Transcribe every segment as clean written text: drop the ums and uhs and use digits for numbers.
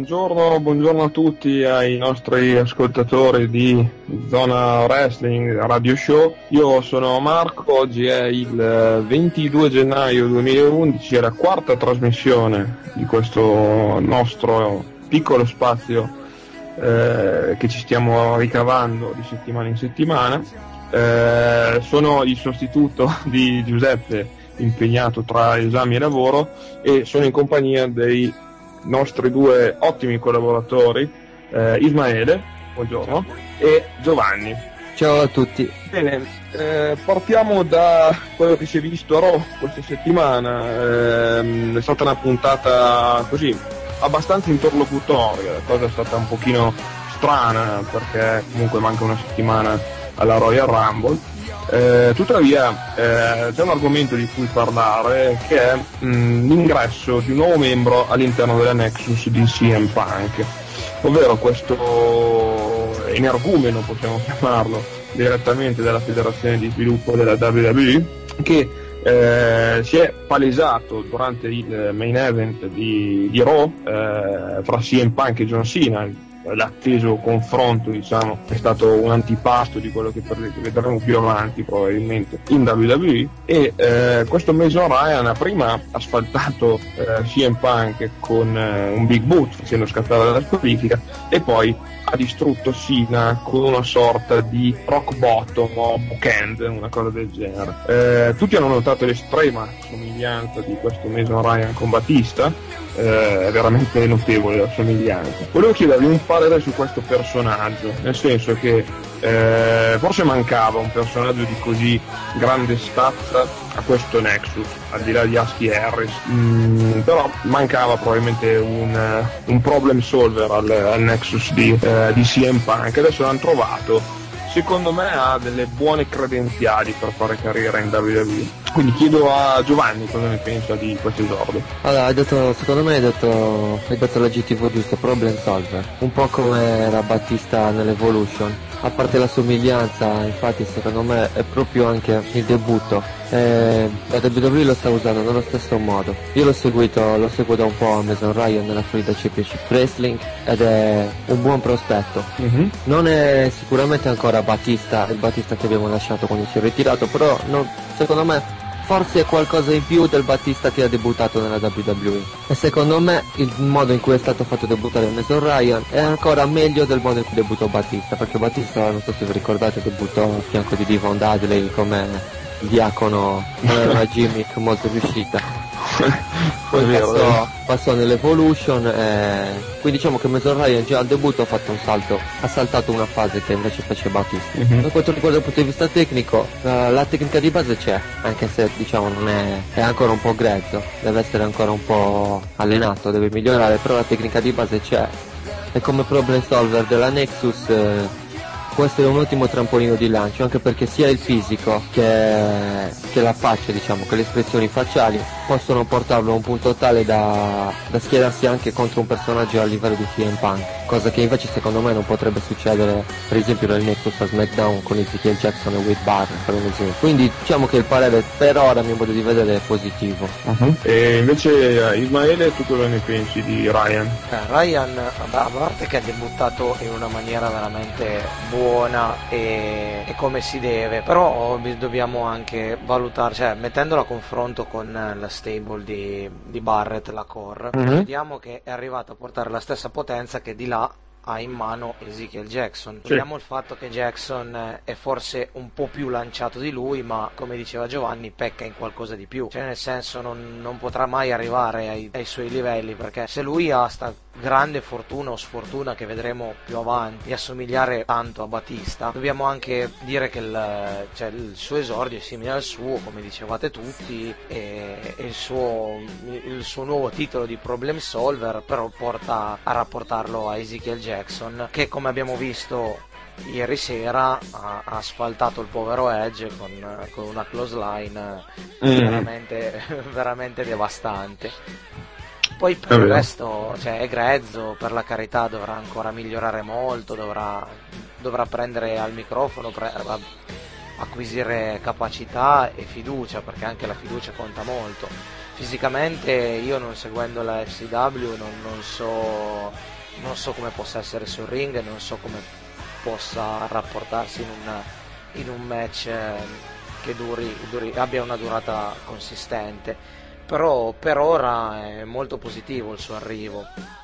buongiorno a tutti, ai nostri ascoltatori di Zona Wrestling Radio Show. Io sono Marco, oggi è il 22 gennaio 2011, è la quarta trasmissione di questo nostro piccolo spazio che ci stiamo ricavando di settimana in settimana. Sono il sostituto di Giuseppe, impegnato tra esami e lavoro, e sono in compagnia dei nostri due ottimi collaboratori, Ismaele, buongiorno, e Giovanni. Ciao a tutti. Bene, partiamo da quello che si è visto a Raw questa settimana. È stata una puntata così abbastanza interlocutoria, la cosa è stata un pochino strana perché comunque manca una settimana alla Royal Rumble. Tuttavia c'è un argomento di cui parlare, che è l'ingresso di un nuovo membro all'interno della Nexus di CM Punk, ovvero questo energumeno, possiamo chiamarlo, direttamente dalla federazione di sviluppo della WWE, che si è palesato durante il main event di Raw fra CM Punk e John Cena. L'atteso confronto, diciamo, è stato un antipasto di quello che vedremo più avanti probabilmente in WWE, e questo Mason Ryan ha prima asfaltato CM Punk con un big boot facendo scattare la squalifica, e poi ha distrutto Cena con una sorta di rock bottom o bookend, una cosa del genere. Tutti hanno notato l'estrema somiglianza di questo Mason Ryan con Batista. È veramente notevole la somiglianza. Volevo chiedervi un parere su questo personaggio, nel senso che forse mancava un personaggio di così grande stazza a questo Nexus, al di là di Husky Harris, però mancava probabilmente un problem solver al Nexus di CM Punk. Adesso l'hanno trovato. Secondo me ha delle buone credenziali per fare carriera in WWE. Quindi chiedo a Giovanni cosa ne pensa di questo esordio. Allora, secondo me hai detto l'aggettivo giusto, problem solver. Un po' come era Battista nell'Evolution. A parte la somiglianza, infatti secondo me è proprio anche il debutto. La WWE lo sta usando nello stesso modo. Io lo seguo da un po' a Mason Ryan nella Florida Championship Wrestling, ed è un buon prospetto. Non è sicuramente ancora il Battista che abbiamo lasciato quando si è ritirato, però secondo me forse è qualcosa in più del Battista che ha debuttato nella WWE, e secondo me il modo in cui è stato fatto debuttare Mason Ryan è ancora meglio del modo in cui debuttò Battista, perché Battista, non so se vi ricordate, debuttò a fianco di Devon Dudley come diacono, non era una gimmick molto riuscita. Poi passò nell'Evolution, quindi diciamo che Mason Ryan già al debutto ha saltato una fase che invece faceva Batista. Per quanto riguarda il punto di vista tecnico, la tecnica di base c'è, anche se diciamo non è ancora un po' grezzo, deve essere ancora un po' allenato, deve migliorare, però la tecnica di base c'è, e come problem solver della Nexus può essere un ottimo trampolino di lancio, anche perché sia il fisico che la faccia, diciamo, che le espressioni facciali possono portarlo a un punto tale da schierarsi anche contro un personaggio a livello di CM Punk, cosa che invece secondo me non potrebbe succedere per esempio nel Nexus a SmackDown con Ezekiel Jackson e Wade Barrett, per un esempio. Quindi diciamo che il parere per ora, a mio modo di vedere, è positivo. E invece Ismaele, tu cosa ne pensi di Ryan? Ryan, a parte che ha debuttato in una maniera veramente buona e come si deve, però dobbiamo anche valutare, cioè mettendolo a confronto con la stable di Barrett, la core, vediamo che è arrivato a portare la stessa potenza che di là ha in mano Ezekiel Jackson. Vediamo il fatto che Jackson è forse un po' più lanciato di lui, ma come diceva Giovanni pecca in qualcosa di più, cioè nel senso non potrà mai arrivare ai suoi livelli, perché se lui ha sta grande fortuna o sfortuna che vedremo più avanti di assomigliare tanto a Batista, dobbiamo anche dire che il suo esordio è simile al suo, come dicevate tutti, e il suo nuovo titolo di problem solver però porta a rapportarlo a Ezekiel Jackson, che come abbiamo visto ieri sera ha asfaltato il povero Edge con una clothesline veramente, veramente devastante. Poi per il resto, cioè, è grezzo, per la carità, dovrà ancora migliorare molto, dovrà prendere al microfono, acquisire capacità e fiducia, perché anche la fiducia conta molto. Fisicamente io, non seguendo la FCW, non so non so come possa essere sul ring, non so come possa rapportarsi in un match che abbia una durata consistente, però per ora è molto positivo il suo arrivo.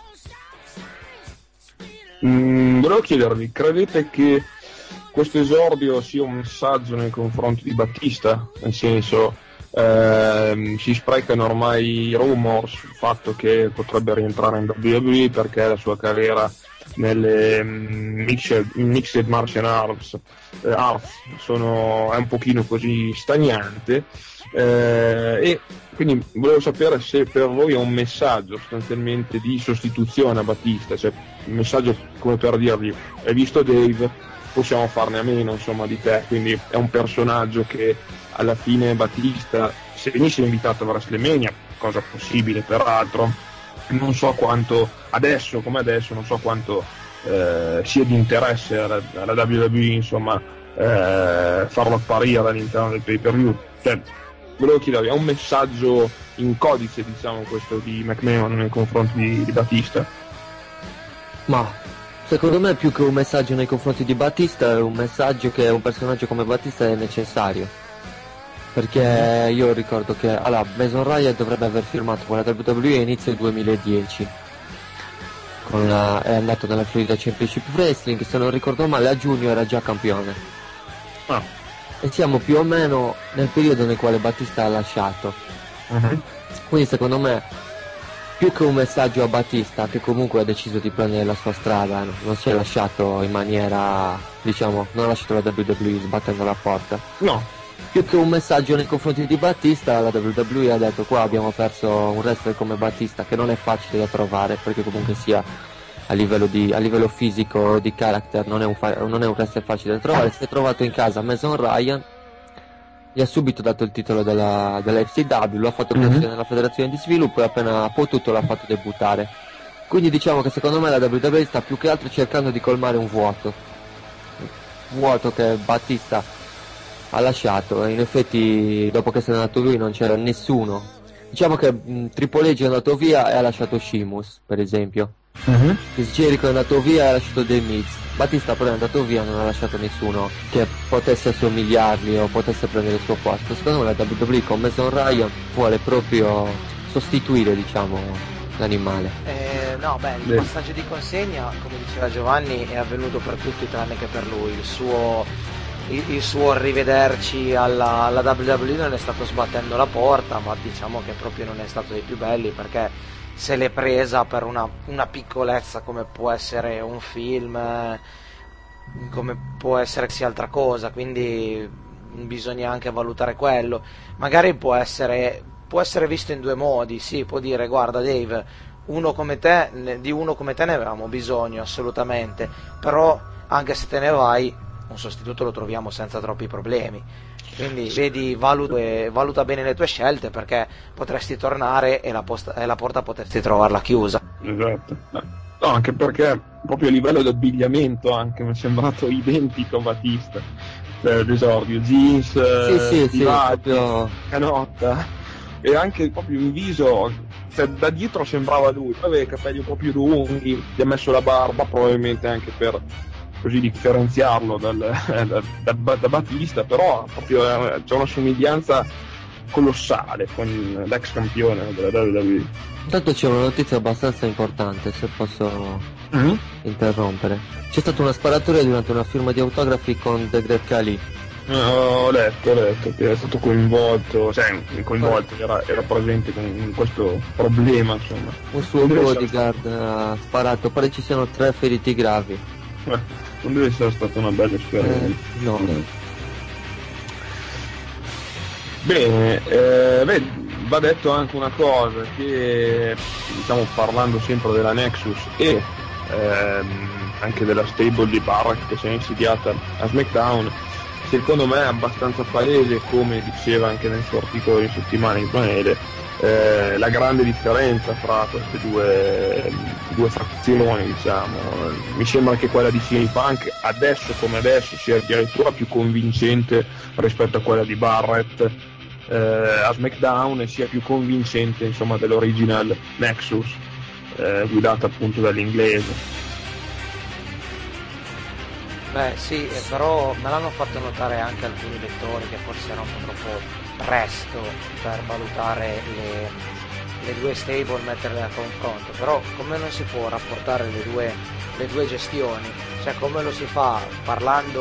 Volevo chiedervi, credete che questo esordio sia un messaggio nei confronti di Battista? Nel senso, si sprecano ormai i rumors sul fatto che potrebbe rientrare in WWE perché la sua carriera nelle mixed martial arts è un pochino così stagnante, e quindi volevo sapere se per voi è un messaggio sostanzialmente di sostituzione a Battista, cioè un messaggio come per dirgli: hai visto Dave, possiamo farne a meno insomma di te, quindi è un personaggio che alla fine Battista, se venisse invitato a WrestleMania, cosa possibile peraltro, non so quanto adesso non so quanto sia di interesse alla WWE insomma farlo apparire all'interno del pay-per-view. Cioè, volevo chiedervi, è un messaggio in codice, diciamo, questo di McMahon nei confronti di Battista? Ma secondo me più che un messaggio nei confronti di Battista è un messaggio che un personaggio come Battista è necessario, perché io ricordo che Mason Ryan dovrebbe aver firmato con la WWE a inizio 2010, è andato nella Florida Championship Wrestling, se non ricordo male a giugno era già campione. E siamo più o meno nel periodo nel quale Battista ha lasciato. Quindi secondo me, più che un messaggio a Battista, che comunque ha deciso di prendere la sua strada, non si è lasciato in maniera, diciamo, non ha lasciato la WWE sbattendo la porta. No. Più che un messaggio nei confronti di Battista, la WWE ha detto: qua abbiamo perso un wrestler come Battista, che non è facile da trovare, perché comunque sia a livello fisico, di character, non è un wrestler facile da trovare. Si è trovato in casa Mason Ryan, gli ha subito dato il titolo della FCW, lo ha fatto crescere nella federazione di sviluppo e appena potuto l'ha fatto debuttare. Quindi diciamo che secondo me la WWE sta più che altro cercando di colmare un vuoto che Battista ha lasciato, e in effetti dopo che se n'è andato lui non c'era nessuno. Diciamo che Triple H è andato via e ha lasciato Sheamus, per esempio. Chris Jericho è andato via e ha lasciato The Miz. Battista però è andato via, non ha lasciato nessuno che potesse assomigliargli o potesse prendere il suo posto. Secondo me la WWE con Mason Ryan vuole proprio sostituire, diciamo, l'animale. Il passaggio di consegna, come diceva Giovanni, è avvenuto per tutti tranne che per lui. Il suo arrivederci alla WWE non è stato sbattendo la porta, ma diciamo che proprio non è stato dei più belli, perché se l'è presa per una piccolezza come può essere un film, come può essere sia altra cosa, quindi bisogna anche valutare quello. Magari può essere visto in due modi, sì, può dire: guarda Dave, di uno come te ne avevamo bisogno assolutamente, però anche se te ne vai un sostituto lo troviamo senza troppi problemi, quindi valuta bene le tue scelte, perché potresti tornare e la porta potresti trovarla chiusa. Esatto. No, anche perché proprio a livello di abbigliamento anche mi è sembrato identico a Battista, l'esordio, jeans, proprio canotta, e anche proprio in viso, cioè, da dietro sembrava lui, aveva i capelli un po' più lunghi, gli ha messo la barba probabilmente anche per così differenziarlo da Battista, però proprio c'è una somiglianza colossale con l'ex campione della WWE. Intanto c'è una notizia abbastanza importante, se posso interrompere. C'è stata una sparatoria durante una firma di autografi con The Great Khali. Ho letto che è stato coinvolto, era presente in questo problema, insomma. Un suo bodyguard ha sparato, pare ci siano 3 feriti gravi. Non deve essere stata una bella esperienza. No. Bene, va detto anche una cosa, che diciamo, parlando sempre della Nexus e anche della stable di Barrett che si è insediata a SmackDown, secondo me è abbastanza palese, come diceva anche nel suo articolo di settimana in Panele, la grande differenza fra queste due fazioni, diciamo. Mi sembra che quella di CM Punk adesso come adesso sia addirittura più convincente rispetto a quella di Barrett a SmackDown, e sia più convincente, insomma, dell'original Nexus. guidata appunto dall'inglese. Beh sì, però me l'hanno fatto notare anche alcuni lettori che forse era un po' troppo presto per valutare le due stable, metterle a confronto, però come non si può rapportare le due gestioni, cioè come lo si fa parlando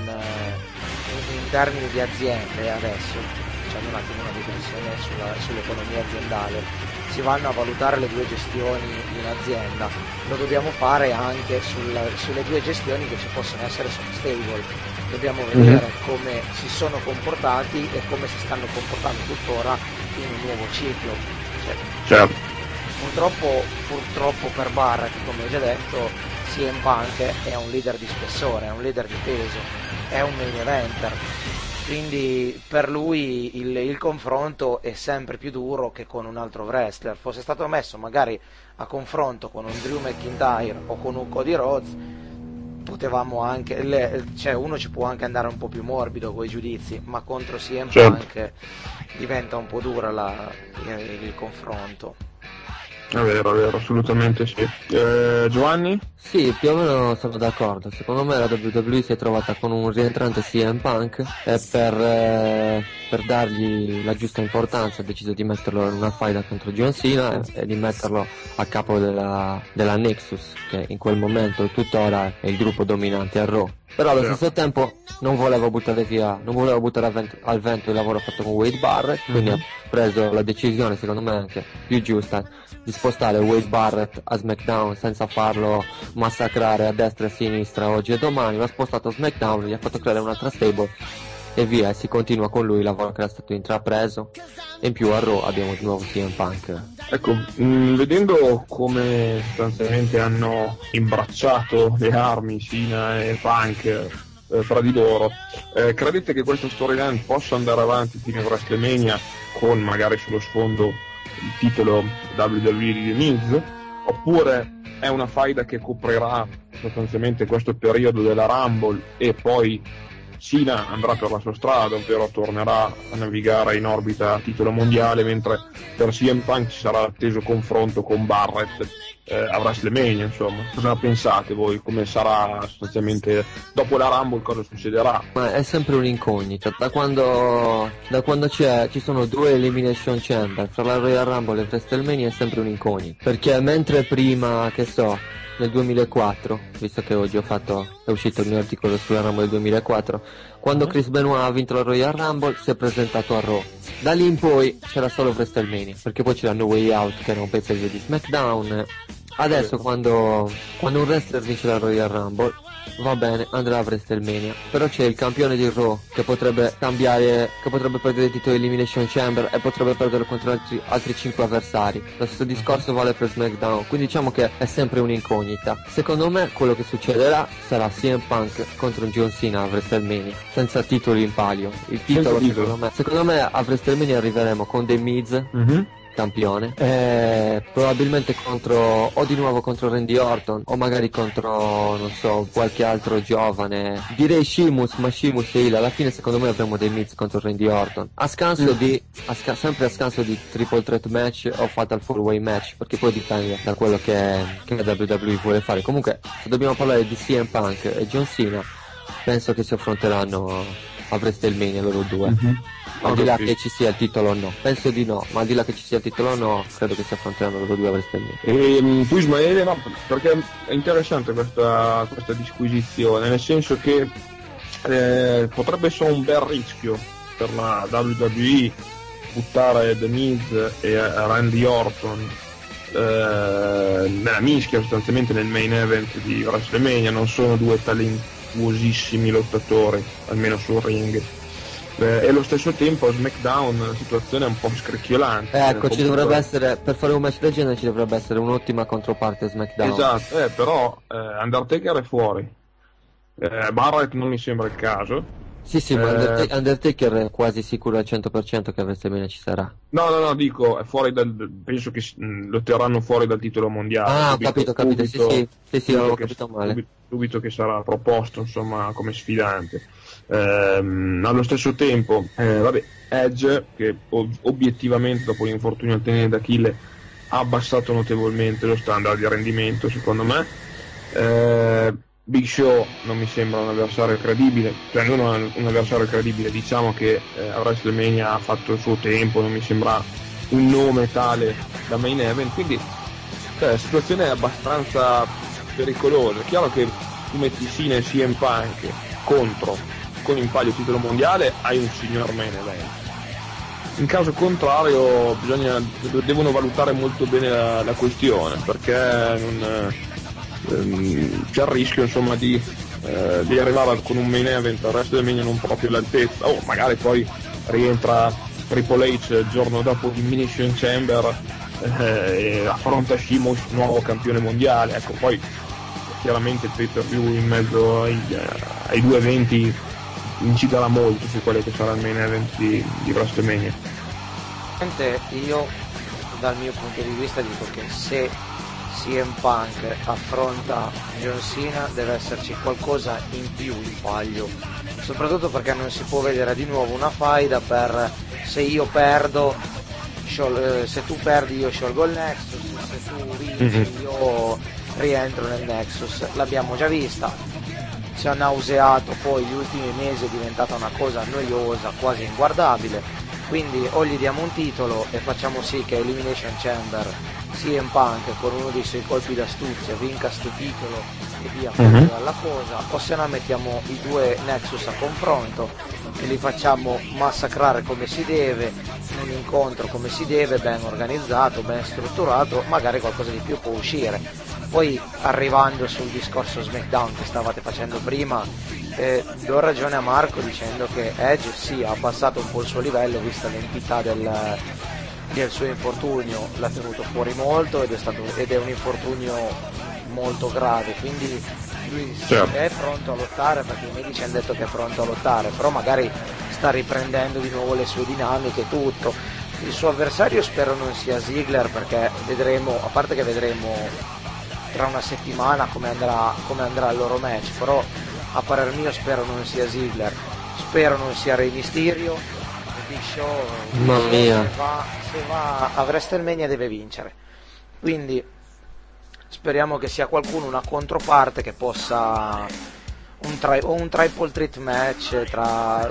in termini di aziende adesso, facendo un attimo una digressione sull'economia aziendale, si vanno a valutare le due gestioni di un'azienda, lo dobbiamo fare anche sulle due gestioni che ci possono essere su stable. Dobbiamo vedere come si sono comportati e come si stanno comportando tuttora in un nuovo ciclo. Certo. Purtroppo per Barrett, come ho già detto, CM Punk è un leader di spessore, è un leader di peso, è un main eventer. Quindi per lui il confronto è sempre più duro che con un altro wrestler. Fosse stato messo magari a confronto con un Drew McIntyre o con un Cody Rhodes, potevamo anche, cioè uno ci può anche andare un po' più morbido con i giudizi, ma contro CM Punk diventa un po' dura il confronto. È vero, assolutamente sì. Giovanni? Sì, più o meno sono d'accordo. Secondo me la WWE si è trovata con un rientrante CM Punk e per dargli la giusta importanza ha deciso di metterlo in una faida contro John Cena e di metterlo a capo della Nexus, che in quel momento tuttora è il gruppo dominante a Raw. Però allo stesso tempo non voleva buttare al vento il lavoro fatto con Wade Barrett, quindi ha preso la decisione, secondo me anche più giusta, di spostare Wade Barrett a SmackDown senza farlo massacrare a destra e a sinistra oggi e domani. L'ha spostato a SmackDown, gli ha fatto creare un'altra stable e via, e si continua con lui il lavoro che era stato intrapreso, e in più a Raw abbiamo di nuovo CM Punk. Ecco, vedendo come sostanzialmente hanno imbracciato le armi Cena e Punk fra di loro, credete che questa storyline possa andare avanti fino a WrestleMania con magari sullo sfondo il titolo WWE di The Miz, oppure è una faida che coprirà sostanzialmente questo periodo della Rumble e poi Cena andrà per la sua strada, ovvero tornerà a navigare in orbita a titolo mondiale, mentre per CM Punk ci sarà l'atteso confronto con Barrett a WrestleMania, insomma. Cosa pensate voi? Come sarà sostanzialmente dopo la Rumble, cosa succederà? Ma è sempre un'incognita, da quando ci sono due Elimination Chamber fra la Royal Rumble e WrestleMania è sempre un'incognita, perché mentre prima, che so, nel 2004, visto che oggi è uscito il mio articolo sulla Rumble del 2004, quando Chris Benoit ha vinto la Royal Rumble si è presentato a Raw. Da lì in poi c'era solo WrestleMania, perché poi c'era No Way Out che era un pay-per-view di SmackDown. Adesso quando un wrestler vince la Royal Rumble, va bene, andrà a WrestleMania, però c'è il campione di Raw che potrebbe cambiare, che potrebbe perdere il titolo Elimination Chamber e potrebbe perdere contro altri 5 avversari. Lo stesso discorso vale per SmackDown, quindi diciamo che è sempre un'incognita. Secondo me quello che succederà sarà CM Punk contro John Cena a WrestleMania, senza titoli in palio. Il titolo secondo me a WrestleMania arriveremo con The Miz campione, probabilmente di nuovo contro Randy Orton, o magari contro, non so, qualche altro giovane. Direi Sheamus, ma Sheamus e Hill. Alla fine secondo me avremo dei Miz contro Randy Orton, sempre a scanso di triple threat match o fatal 4-way match, perché poi dipende da quello che la WWE vuole fare. Comunque, se dobbiamo parlare di CM Punk e John Cena, penso che si affronteranno a WrestleMania loro due. Al di là che ci sia il titolo o no, penso di no, ma al di là che ci sia il titolo o no, credo che si affronteranno loro due a WrestleMania. E tu Ismaele, no, perché è interessante questa disquisizione, nel senso che potrebbe essere un bel rischio per la WWE buttare The Miz e Randy Orton nella mischia, sostanzialmente nel main event di WrestleMania. Non sono due talentuosissimi lottatori, almeno sul ring. E allo stesso tempo a SmackDown la situazione è un po' scricchiolante. Ecco, ci dovrebbe essere, per fare un match del genere ci dovrebbe essere un'ottima controparte a SmackDown. Esatto, però Undertaker è fuori, Barrett non mi sembra il caso. Sì, ma Undertaker è quasi sicuro al 100% che a WrestleMania ci sarà. No, dico, è fuori penso che lo terranno fuori dal titolo mondiale. Ho capito, sì, ho capito male. Subito che sarà proposto, insomma, come sfidante. Allo stesso tempo Edge, che obiettivamente dopo l'infortunio al tenere d'Achille ha abbassato notevolmente lo standard di rendimento, secondo me. Big Show non mi sembra un avversario credibile, cioè non un avversario credibile, diciamo che a WrestleMania ha fatto il suo tempo, non mi sembra un nome tale da main event, quindi la situazione è abbastanza pericolosa. È chiaro che tu metti Cena e CM Punk contro, con in palio titolo mondiale, hai un signor main event. In caso contrario devono valutare molto bene la questione, perché c'è il rischio, insomma, di arrivare con un main event al WrestleMania non proprio all'altezza, o magari poi rientra Triple H il giorno dopo Elimination Chamber e affronta Sheamus, nuovo campione mondiale. Ecco, poi chiaramente il pay-per-view in mezzo ai due eventi inciderà molto su quello che sarà il main event di WrestleMania. Io dal mio punto di vista dico che se CM Punk affronta John Cena deve esserci qualcosa in più in palio, soprattutto perché non si può vedere di nuovo una faida per se io perdo, se tu perdi io sciolgo il Nexus, se tu vinci io rientro nel Nexus. L'abbiamo già vista, ci ha nauseato, poi gli ultimi mesi è diventata una cosa noiosa, quasi inguardabile, quindi o gli diamo un titolo e facciamo sì che Elimination Chamber CM Punk con uno dei suoi colpi d'astuzia vinca sto titolo e via fuori dalla cosa, o se no mettiamo i due Nexus a confronto e li facciamo massacrare come si deve, un incontro come si deve, ben organizzato, ben strutturato, magari qualcosa di più può uscire. Poi arrivando sul discorso SmackDown che stavate facendo prima, do ragione a Marco dicendo che Edge sì ha abbassato un po' il suo livello vista l'entità del suo infortunio, l'ha tenuto fuori molto ed è un infortunio molto grave, quindi lui è pronto a lottare, perché i medici hanno detto che è pronto a lottare, però magari sta riprendendo di nuovo le sue dinamiche e tutto. Il suo avversario spero non sia Ziggler, perché vedremo, a parte che vedremo tra una settimana come andrà il loro match, però a parer mio spero non sia Ziggler, spero non sia Rey Mysterio. Big Show se va a WrestleMania deve vincere, quindi speriamo che sia qualcuno, una controparte che possa un triple threat match tra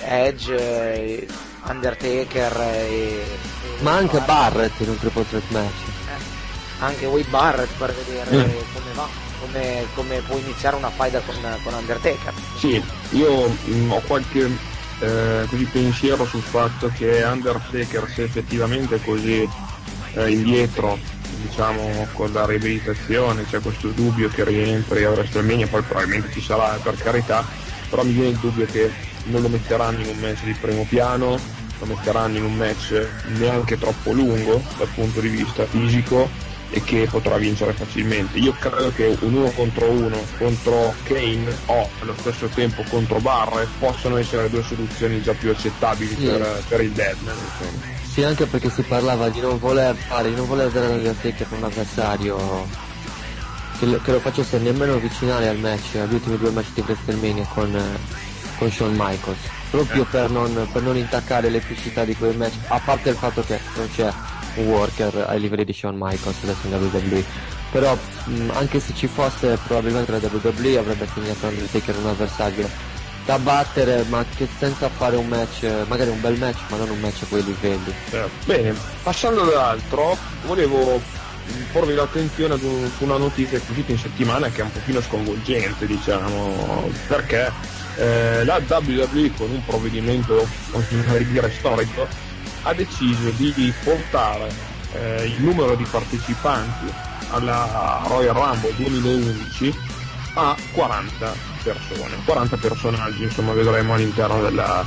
Edge, Undertaker ma anche Barrett in un triple threat match, anche Wade Barrett, per vedere come va, come può iniziare una faida con Undertaker. Sì, io ho qualche così pensiero sul fatto che Undertaker, se effettivamente è così indietro, diciamo, con la riabilitazione, c'è questo dubbio che rientri a WrestleMania, poi probabilmente ci sarà, per carità, però mi viene il dubbio che non lo metteranno in un match di primo piano, lo metteranno in un match neanche troppo lungo dal punto di vista fisico e che potrà vincere facilmente. Io credo che un 1 contro 1 contro Kane o allo stesso tempo contro Barrett possano essere le due soluzioni già più accettabili per il Deadman, insomma. Sì, anche perché si parlava di non voler dare l'Undertaker per un avversario che lo facesse nemmeno avvicinare al match, agli ultimi due match di WrestleMania con Shawn Michaels, proprio per non intaccare l'epicità di quel match, a parte il fatto che non c'è un worker ai livelli di Shawn Michaels adesso in WWE, però anche se ci fosse, probabilmente la WWE avrebbe segnato Undertaker un avversario da battere, ma che senza fare un match, magari un bel match, ma non un match a quei livelli. Bene, passando dall'altro, volevo porvi l'attenzione su una notizia che è uscita in settimana, che è un pochino sconvolgente, diciamo, perché la WWE, con un provvedimento, oserei dire, storico, ha deciso di portare il numero di partecipanti alla Royal Rumble 2011 a 40 persone, 40 personaggi, insomma, vedremo all'interno della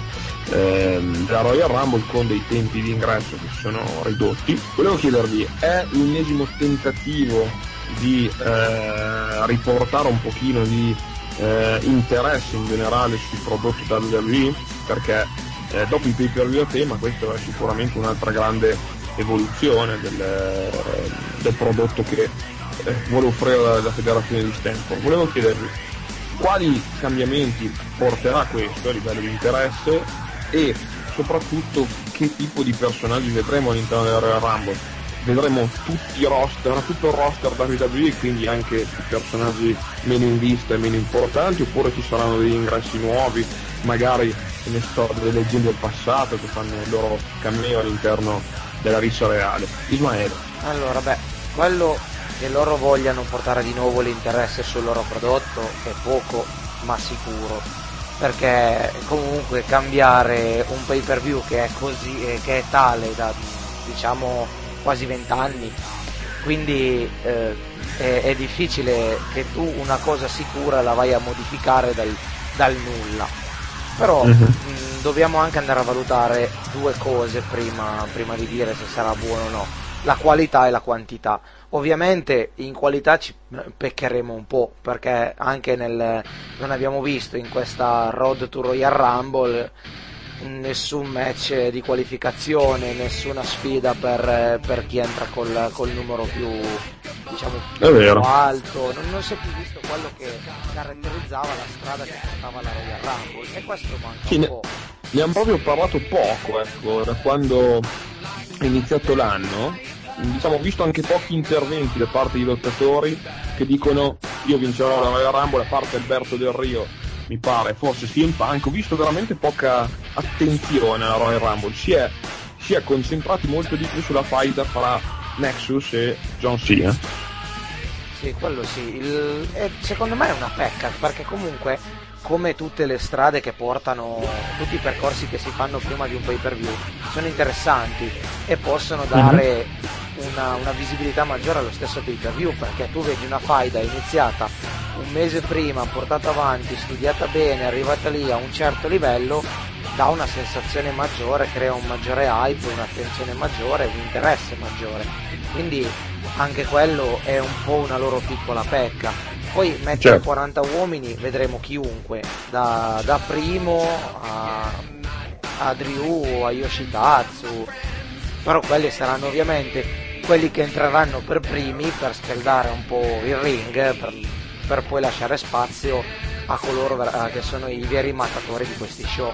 Royal Rumble, con dei tempi di ingresso che sono ridotti. Volevo chiedervi, è l'ennesimo tentativo di riportare un pochino di interesse in generale sui prodotti da WWE, perché dopo i pay-per-view a tema questo è sicuramente un'altra grande evoluzione del prodotto che vuole offrire la federazione di Stanford. Volevo chiedervi quali cambiamenti porterà questo a livello di interesse e soprattutto che tipo di personaggi vedremo all'interno della Royal Rumble. vedremo tutti i roster, tutto il roster WWE, quindi anche i personaggi meno in vista e meno importanti, oppure ci saranno degli ingressi nuovi, magari ne so, delle leggende del passato che fanno il loro cameo all'interno della rissa reale. Ismaele. Allora, quello che loro vogliano portare di nuovo l'interesse sul loro prodotto è poco ma sicuro, perché comunque cambiare un pay per view che è così, che è tale da diciamo quasi 20 anni, quindi è difficile che tu una cosa sicura la vai a modificare dal nulla. Però dobbiamo anche andare a valutare due cose prima di dire se sarà buono o no: la qualità e la quantità. Ovviamente in qualità ci peccheremo un po', perché anche non abbiamo visto in questa Road to Royal Rumble nessun match di qualificazione, nessuna sfida per chi entra col numero più, diciamo, più alto. Non si è più visto quello che caratterizzava la strada che portava alla Royal Rumble, e questo manca un po'. Ne hanno proprio parlato poco, ecco, da quando è iniziato l'anno. Diciamo, ho visto anche pochi interventi da parte di lottatori che dicono io vincerò la Royal Rumble, a parte Alberto Del Rio, mi pare, forse CM Punk. Ho visto veramente poca attenzione alla Royal Rumble, si è concentrati molto di più sulla faida fra Nexus e John Cena. Sì, quello sì, secondo me è una pecca, perché comunque, come tutte le strade che portano, tutti i percorsi che si fanno prima di un pay per view sono interessanti e possono dare una visibilità maggiore allo stesso pay per view, perché tu vedi una faida iniziata un mese prima, portata avanti, studiata bene, arrivata lì a un certo livello, dà una sensazione maggiore, crea un maggiore hype, un'attenzione maggiore, un interesse maggiore, quindi anche quello è un po' una loro piccola pecca. Poi mettere 40 uomini, vedremo chiunque, da Primo a Drew, a Yoshitatsu, però quelli saranno ovviamente quelli che entreranno per primi per scaldare un po' il ring, per poi lasciare spazio a coloro che sono i veri mattatori di questi show.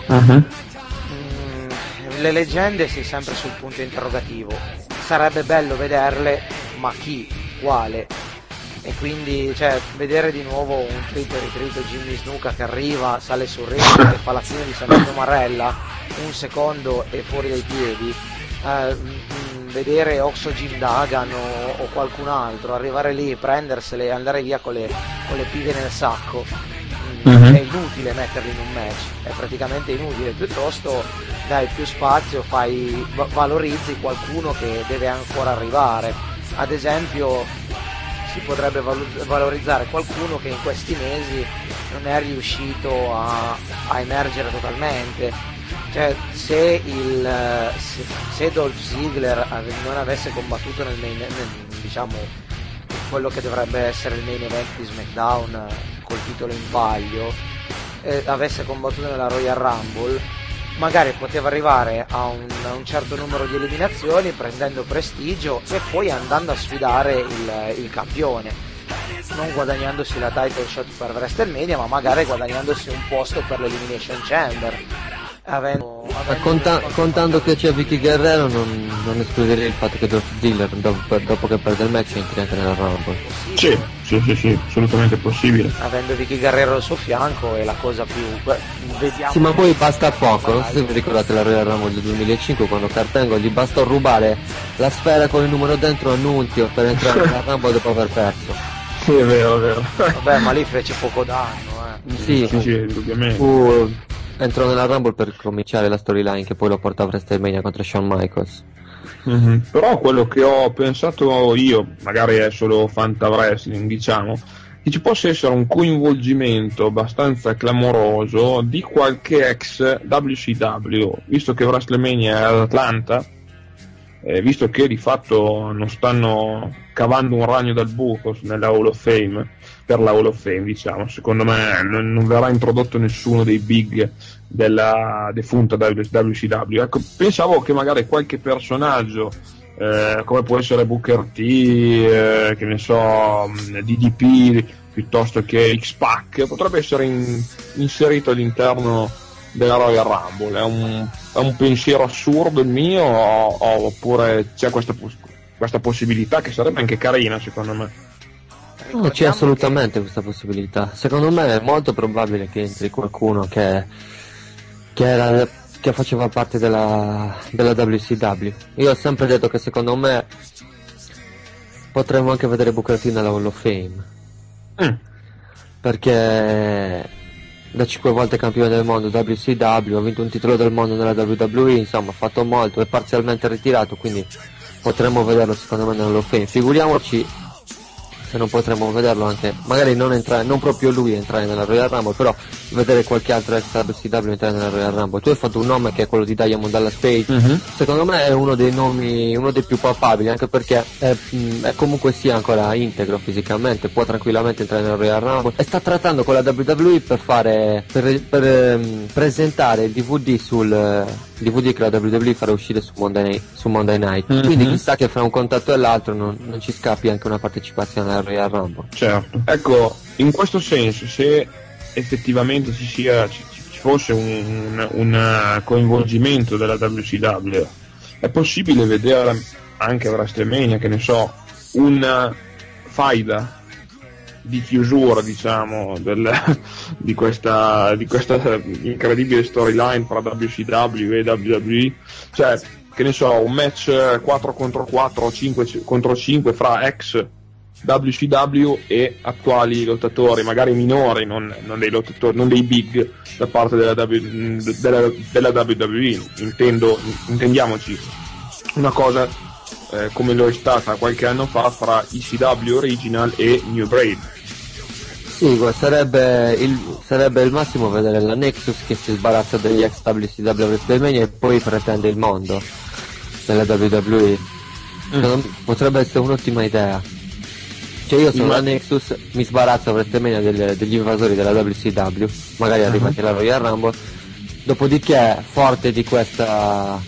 Le leggende sei sempre sul punto interrogativo, sarebbe bello vederle, ma chi, quale? E quindi, cioè, vedere di nuovo un ritrito Jimmy Snuka che arriva, sale sul ring e fa la fine di Santino Marella, un secondo e fuori dai piedi, vedere Oxo Jim Duggan o qualcun altro arrivare lì, prendersele e andare via con le pighe nel sacco, è inutile metterli in un match, è praticamente inutile. Piuttosto dai più spazio, valorizzi qualcuno che deve ancora arrivare. Ad esempio, si potrebbe valorizzare qualcuno che in questi mesi non è riuscito a emergere totalmente. Cioè, se Dolph Ziggler non avesse combattuto diciamo quello che dovrebbe essere il main event di SmackDown col titolo in palio, avesse combattuto nella Royal Rumble, magari poteva arrivare a un certo numero di eliminazioni, prendendo prestigio e poi andando a sfidare il campione, non guadagnandosi la title shot per WrestleMania, ma magari guadagnandosi un posto per l'Elimination Chamber. Contando che c'è Vicky Guerrero, non escluderei il fatto che Dolph Ziggler dopo che perde il match entri anche nella Rumble. Sì, assolutamente possibile. Avendo Vicky Guerrero al suo fianco è la cosa più... vediamo. Sì, ma poi basta poco, non so se vi ricordate la Royal Rumble del 2005, quando Kurt Angle gli bastò rubare la sfera con il numero dentro a Nunzio per entrare nella Rumble dopo aver perso. Sì, è vero. Vabbè, ma lì fece poco danno, Sì, indubbiamente. Entrò nella Rumble per cominciare la storyline che poi lo portò a WrestleMania contro Shawn Michaels. Però quello che ho pensato io, magari è solo Fanta Wrestling, diciamo, che ci possa essere un coinvolgimento abbastanza clamoroso di qualche ex WCW, visto che WrestleMania è ad Atlanta, visto che di fatto non stanno cavando un ragno dal buco nella Hall of Fame, per la Hall of Fame, diciamo, secondo me non verrà introdotto nessuno dei big della defunta WCW. Ecco, pensavo che magari qualche personaggio come può essere Booker T, che ne so, DDP, piuttosto che X-Pac, potrebbe essere inserito all'interno della Royal Rumble. È un pensiero assurdo il mio, oppure c'è questa questa possibilità che sarebbe anche carina secondo me. No, c'è assolutamente questa possibilità. Secondo me è molto probabile che entri qualcuno che faceva parte della WCW. Io ho sempre detto che secondo me potremmo anche vedere Booker T nella Hall of Fame. Perché da 5 volte campione del mondo WCW, ha vinto un titolo del mondo nella WWE, insomma ha fatto molto, è parzialmente ritirato, quindi potremmo vederlo secondo me nella Hall of Fame. Figuriamoci se non potremmo vederlo anche, magari non proprio lui entrare nella Royal Rumble, però vedere qualche altro ex WCW entrare nella Royal Rumble. Tu hai fatto un nome che è quello di Diamond Dallas Page, secondo me è uno dei nomi, uno dei più papabili, anche perché è comunque sia ancora integro fisicamente, può tranquillamente entrare nella Royal Rumble e sta trattando con la WWE per presentare il DVD che la WWE farà uscire su Monday Night. Quindi chissà che fra un contatto e l'altro non ci scappi anche una partecipazione alla Royal Rumble. Certo. Ecco, in questo senso, se effettivamente ci fosse un coinvolgimento della WCW, è possibile vedere anche a WrestleMania, che ne so, una faida di chiusura, diciamo, di questa incredibile storyline tra WCW e WWE, cioè, che ne so, un match 4 contro 4 o 5 contro 5 fra ex WCW e attuali lottatori, magari minori, non dei lottatori, non dei big, da parte della WWE. Intendiamoci, una cosa come lo è stata qualche anno fa fra ECW Original e New Brave. Sì, sarebbe il massimo vedere la Nexus che si sbarazza degli ex WCW a WrestleMania e poi pretende il mondo della WWE. Potrebbe essere un'ottima idea. Cioè io sono la Nexus, mi sbarazzo a WrestleMania degli invasori della WCW, magari arrivati alla Royal Rumble, dopodiché forte di questa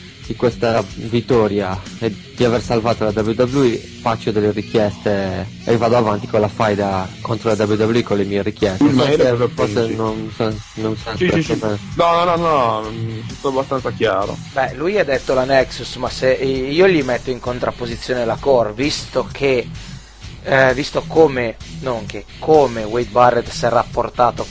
vittoria e di aver salvato la WWE faccio delle richieste e vado avanti con la faida contro la WWE con le mie richieste. Forse non so sì. No, tutto abbastanza chiaro. Beh, lui ha detto la Nexus, ma se io gli metto in contrapposizione la Core, visto come Wade Barrett si è rapportato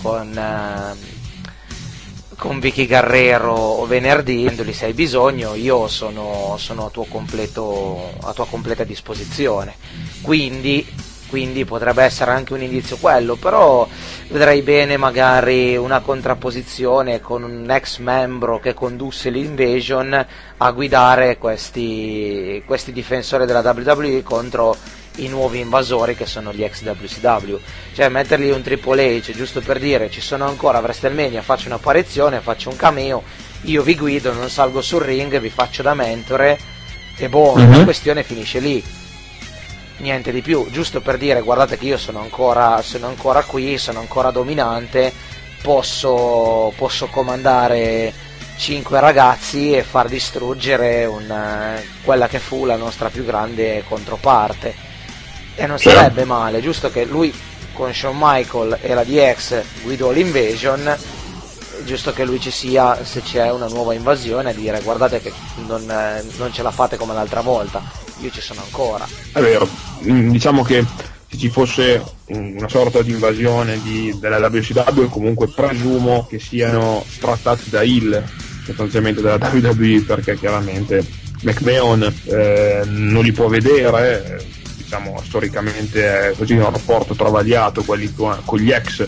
con Vicky Guerrero venerdì, se hai bisogno io sono a tua completa disposizione, quindi potrebbe essere anche un indizio quello, però vedrei bene magari una contrapposizione con un ex membro che condusse l'Invasion a guidare questi difensori della WWE contro i nuovi invasori che sono gli ex WCW, cioè mettergli un Triple H giusto per dire ci sono ancora a WrestleMania, faccio un'apparizione, faccio un cameo, io vi guido, non salgo sul ring, vi faccio da mentore e la questione finisce lì, niente di più, giusto per dire guardate che io sono ancora qui, sono ancora dominante, posso comandare 5 ragazzi e far distruggere quella che fu la nostra più grande controparte. E non sarebbe male, giusto che lui con Shawn Michael e la DX guidò l'Invasion, giusto che lui ci sia se c'è una nuova invasione, a dire guardate che non ce la fate come l'altra volta, io ci sono ancora. È vero, diciamo che se ci fosse una sorta di invasione della WCW, comunque presumo che siano trattati da heel sostanzialmente della WWE, perché chiaramente McMahon non li può vedere, diciamo storicamente è così un rapporto travagliato con gli ex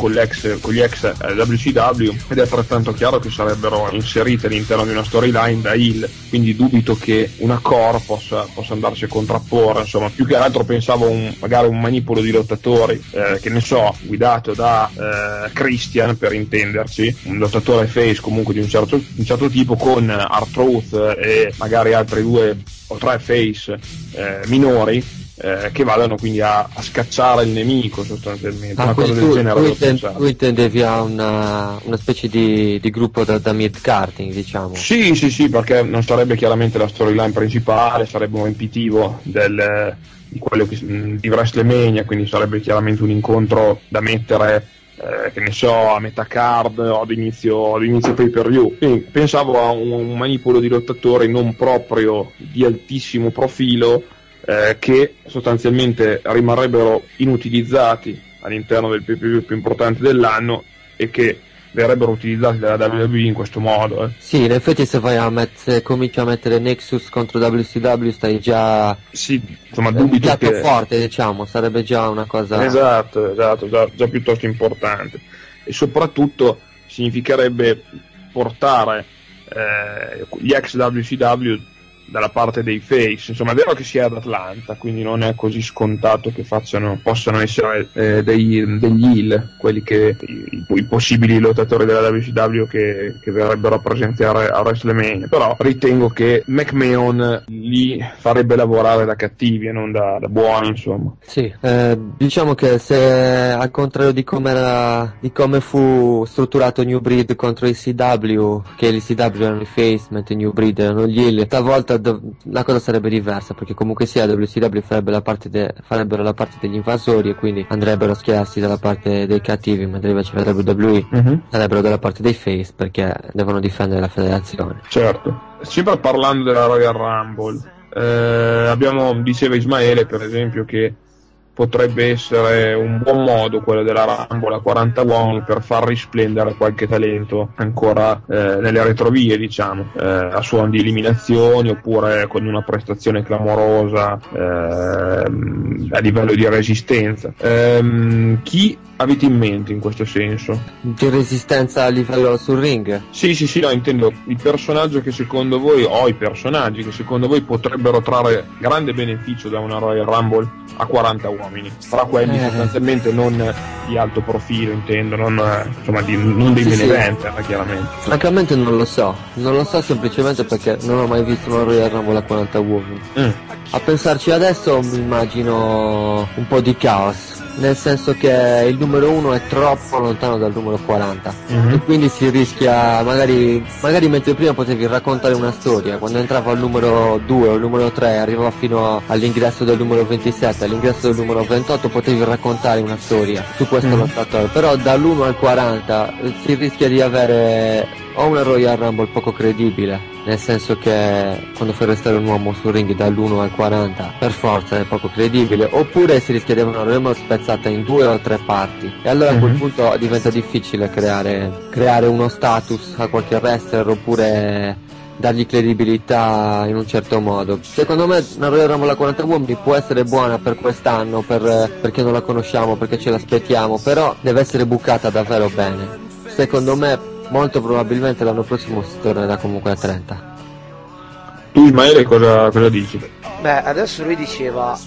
WCW, ed è altrettanto chiaro che sarebbero inserite all'interno di una storyline da heel, quindi dubito che una core possa andarci a contrapporre, insomma. Più che altro pensavo magari un manipolo di lottatori, che ne so, guidato da Christian, per intenderci, un lottatore face comunque di un certo tipo, con R-Truth e magari altri 2 o 3 face minori, che vadano quindi a scacciare il nemico sostanzialmente, una cosa del genere. Tu intendevi a una specie di gruppo da mid-carting, diciamo. Sì, perché non sarebbe chiaramente la storyline principale, sarebbe un riempitivo di quello di WrestleMania, quindi sarebbe chiaramente un incontro da mettere che ne so, a metà card o ad inizio pay per view. Quindi pensavo a un manipolo di lottatori non proprio di altissimo profilo, che sostanzialmente rimarrebbero inutilizzati all'interno del pay per view più importante dell'anno e che verrebbero utilizzati dalla WWE in questo modo. Sì, in effetti se cominci a mettere Nexus contro WCW stai già Sì, insomma, un dubito piatto che... forte, diciamo, sarebbe già una cosa... Esatto, già piuttosto importante. E soprattutto significherebbe portare gli ex WCW dalla parte dei face. Insomma, è vero che si è ad Atlanta, quindi non è così scontato che possano essere degli heel, quelli che i possibili lottatori della WCW che verrebbero a presentare a WrestleMania. Però ritengo che McMahon li farebbe lavorare da cattivi e non da buoni, insomma. Sì, diciamo che se al contrario di come fu strutturato New Breed contro i CW, che gli CW erano i face, mentre i New Breed erano gli heel, stavolta la cosa sarebbe diversa, perché comunque sia WCW farebbero la parte degli invasori e quindi andrebbero a schierarsi dalla parte dei cattivi, mentre invece la WWE sarebbero dalla parte dei face, perché devono difendere la federazione. Certo. Sempre parlando della Royal Rumble, diceva Ismaele per esempio che potrebbe essere un buon modo quello della Rumble a 40 uomini per far risplendere qualche talento ancora nelle retrovie, diciamo, a suon di eliminazioni oppure con una prestazione clamorosa a livello di resistenza. Chi avete in mente in questo senso? Di resistenza a livello sul ring? Sì, no, intendo il personaggio che secondo voi, o i personaggi che secondo voi potrebbero trarre grande beneficio da una Royal Rumble a 40 uomini, fra quelli sostanzialmente non di alto profilo, intendo, non dei main event, chiaramente. Francamente non lo so semplicemente perché non ho mai visto una Royal Rumble a 40 uomini. A pensarci adesso mi immagino un po' di caos, nel senso che il numero 1 è troppo lontano dal numero 40 e quindi si rischia, magari mentre prima potevi raccontare una storia, quando entrava il numero 2 o il numero 3 arrivava fino all'ingresso del numero 27, all'ingresso del numero 28 potevi raccontare una storia su questo lottatore, però dall'1 al 40 si rischia di avere o una Royal Rumble poco credibile, nel senso che quando fai restare un uomo sul ring dall'1 al 40 per forza è poco credibile, oppure si rischia di avere una Rumble spezzata in 2 o 3 parti e allora a quel punto diventa difficile creare uno status a qualche wrestler oppure dargli credibilità in un certo modo. Secondo me una Royal Rumble a 40 uomini può essere buona per quest'anno, perché non la conosciamo, perché ce l'aspettiamo, però deve essere bucata davvero bene. Secondo me molto probabilmente l'anno prossimo si tornerà comunque a 30. Tu Ismaele cosa dici? Beh, adesso lui diceva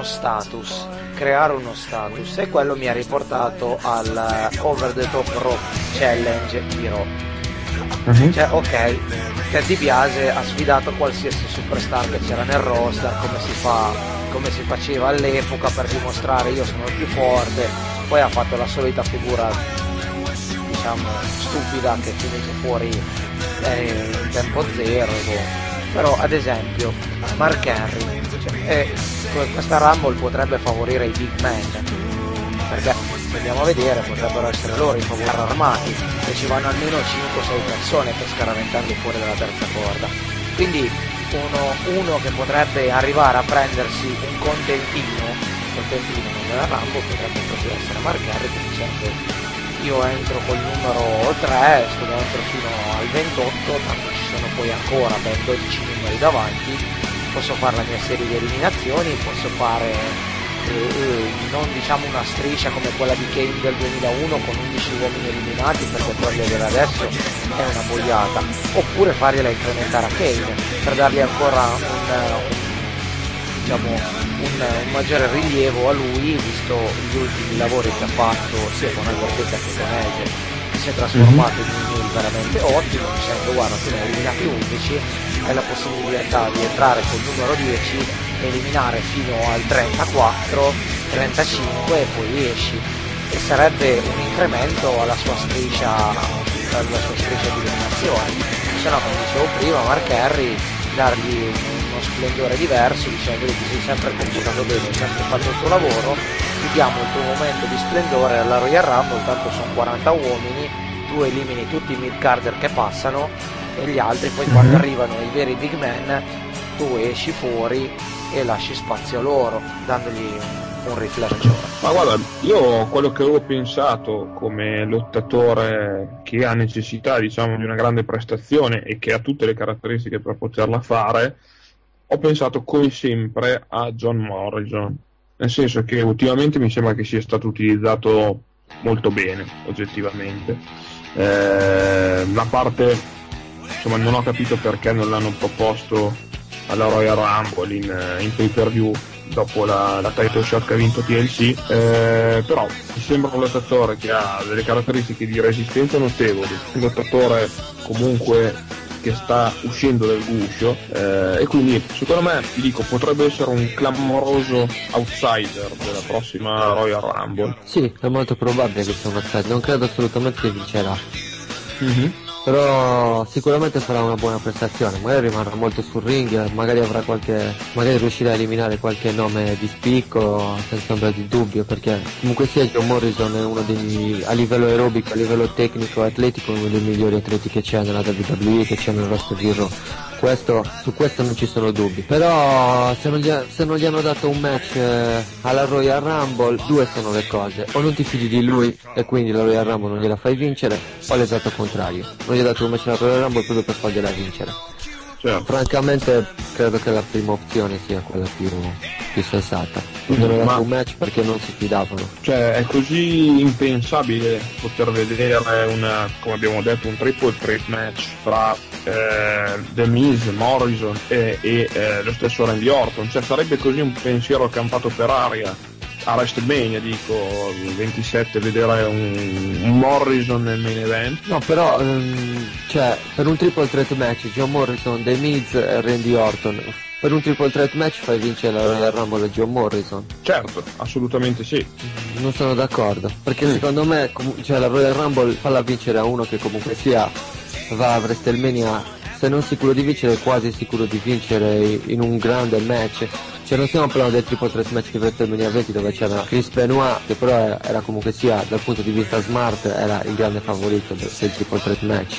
creare uno status, e quello mi ha riportato al Over the Top Rope Challenge di Raw. Cioè, ok, Ted DiBiase ha sfidato qualsiasi superstar che c'era nel roster, come si faceva all'epoca, per dimostrare io sono il più forte. Poi ha fatto la solita figura, diciamo, stupida, che finisce fuori in tempo zero. Però ad esempio Mark Henry, questa Rumble potrebbe favorire i big man, perché se andiamo a vedere potrebbero essere loro i favori armati, e ci vanno almeno 5-6 persone per scaraventarli fuori dalla terza corda. Quindi uno che potrebbe arrivare a prendersi un contentino nella Rumble potrebbe proprio essere Mark Henry, dicendo: io entro col numero 3, sto dentro fino al 28, tanto ci sono poi ancora ben 12 numeri davanti, posso fare la mia serie di eliminazioni, posso fare non diciamo una striscia come quella di Kane del 2001 con 11 uomini eliminati, perché toglierla adesso è una boiata, oppure fargliela incrementare a Kane per dargli ancora un maggiore rilievo a lui, visto gli ultimi lavori che ha fatto sia con Undertaker che con Edge, che si è trasformato in un heel veramente ottimo, dicendo: guarda, tu ne hai eliminati 11, hai la possibilità di entrare col numero 10, eliminare fino al 34, 35 e poi esci, e sarebbe un incremento alla sua striscia di eliminazione. Se no, come dicevo prima, Mark Henry dargli uno splendore diverso, dicendo che si è sempre comportato bene, ha sempre fatto il suo lavoro, ti diamo il tuo momento di splendore alla Royal Rumble, tanto sono 40 uomini, tu elimini tutti i mid-carder che passano e gli altri poi quando arrivano i veri big man tu esci fuori e lasci spazio a loro, dandogli un riflesso. Ma guarda, io quello che avevo pensato come lottatore che ha necessità, diciamo, di una grande prestazione e che ha tutte le caratteristiche per poterla fare, ho pensato come sempre a John Morrison, nel senso che ultimamente mi sembra che sia stato utilizzato molto bene, oggettivamente. La parte, insomma, non ho capito perché non l'hanno proposto alla Royal Rumble in pay-per-view dopo la title shot che ha vinto TLC, però mi sembra un lottatore che ha delle caratteristiche di resistenza notevoli, un lottatore comunque che sta uscendo dal guscio, e quindi secondo me, ti dico, potrebbe essere un clamoroso outsider della prossima Royal Rumble. Sì, è molto probabile che sia un outsider, non credo assolutamente che vincerà. Però sicuramente farà una buona prestazione, magari rimarrà molto sul ring, magari riuscirà a eliminare qualche nome di spicco senza ombra di dubbio, perché comunque sia John Morrison è uno a livello aerobico, a livello tecnico e atletico, uno dei migliori atleti che c'è nella WWE, che c'è nel roster di Raw. Su questo non ci sono dubbi, però se non gli hanno dato un match alla Royal Rumble, due sono le cose: o non ti fidi di lui e quindi la Royal Rumble non gliela fai vincere, o l'esatto contrario, non gli hai dato un match alla Royal Rumble proprio per fargliela vincere. Certo. Francamente credo che la prima opzione sia quella più sensata. Non hanno dato un match perché non si fidavano. Cioè, è così impensabile poter vedere come abbiamo detto, un triple threat match fra The Miz, Morrison e lo stesso Randy Orton. Cioè, sarebbe così un pensiero campato per aria a WrestleMania, dico, il 27, vedere un Morrison nel main event. No, però cioè, per un triple threat match John Morrison, The Miz e Randy Orton, per un triple threat match fai vincere la Royal Rumble a John Morrison. Certo, assolutamente sì. Non sono d'accordo, perché secondo me la Royal Rumble falla vincere a uno che comunque sia va a WrestleMania, se non sicuro di vincere, quasi sicuro di vincere in un grande match. Cioè, non stiamo parlando del triple threat match di WrestleMania 20 dove c'era Chris Benoit, che però era comunque sia, dal punto di vista smart, era il grande favorito del triple threat match.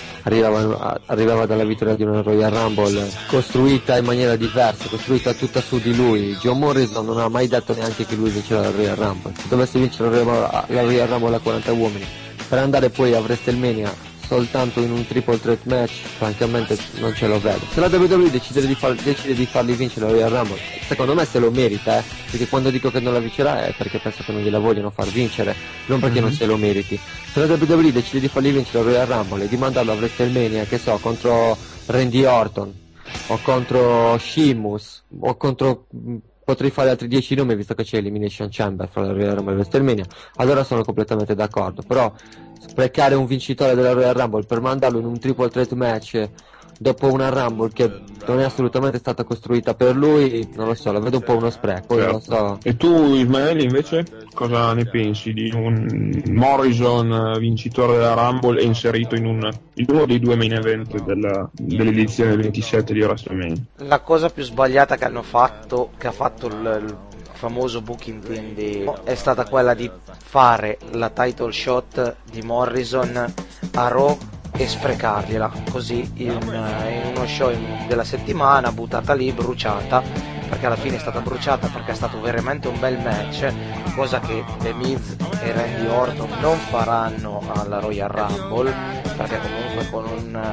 Arrivava dalla vittoria di una Royal Rumble costruita in maniera diversa, costruita tutta su di lui. John Morrison non ha mai detto neanche che lui vinceva la Royal Rumble. Se dovesse vincere la Royal Rumble a 40 uomini per andare poi a WrestleMania soltanto in un triple threat match, francamente non ce lo vedo. Se la WWE decide di farli vincere la Royal Rumble, secondo me se lo merita, perché quando dico che non la vincerà è perché penso che non gliela vogliono far vincere, non perché non se lo meriti. Se la WWE decide di farli vincere la Royal Rumble e di mandarlo a WrestleMania, che so, contro Randy Orton o contro Sheamus o contro, potrei fare altri 10 nomi visto che c'è Elimination Chamber fra la Royal Rumble e WrestleMania, allora sono completamente d'accordo. Però sprecare un vincitore della Royal Rumble per mandarlo in un triple threat match dopo una Rumble che non è assolutamente stata costruita per lui, non lo so, la vedo un po' uno spreco, certo. Non lo so. E tu, Ismaele, invece cosa ne pensi di un Morrison vincitore della Rumble e inserito in uno dei due main event dell'edizione 27 di WrestleMania? La cosa più sbagliata che ha fatto il famoso booking team è stata quella di fare la title shot di Morrison a Raw e sprecargliela così in uno show della settimana, buttata lì, bruciata, perché alla fine è stata bruciata perché è stato veramente un bel match, cosa che The Miz e Randy Orton non faranno alla Royal Rumble, perché comunque con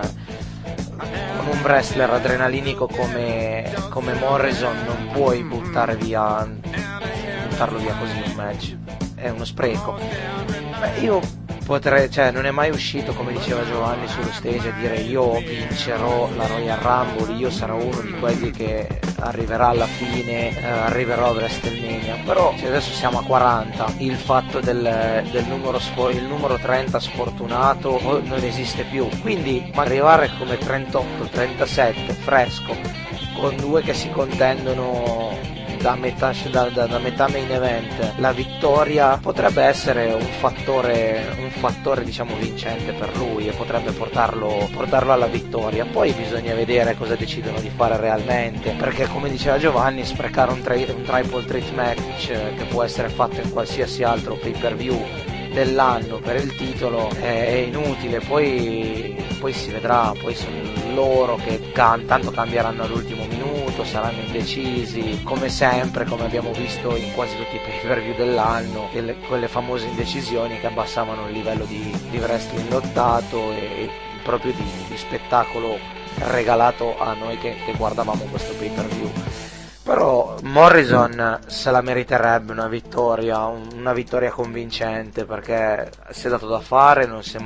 un wrestler adrenalinico come Morrison non puoi buttarlo via così un match, è uno spreco. Io non è mai uscito, come diceva Giovanni, sullo stage a dire io vincerò la Royal Rumble, io sarò uno di quelli che arriverà alla fine, arriverò a WrestleMania. Però adesso siamo a 40, il fatto del numero 30 sfortunato non esiste più, quindi arrivare come 38, 37 fresco con due che si contendono da metà main event la vittoria potrebbe essere un fattore diciamo vincente per lui e potrebbe portarlo alla vittoria. Poi bisogna vedere cosa decidono di fare realmente, perché come diceva Giovanni, sprecare un triple threat match che può essere fatto in qualsiasi altro pay per view dell'anno per il titolo è inutile. Poi si vedrà, poi sono loro che tanto cambieranno all'ultimo minuto, saranno indecisi come sempre, come abbiamo visto in quasi tutti i pay per view dell'anno, quelle famose indecisioni che abbassavano il livello di wrestling lottato e proprio di spettacolo regalato a noi che guardavamo questo pay per view. Però Morrison se la meriterebbe una vittoria convincente, perché si è dato da fare, non si è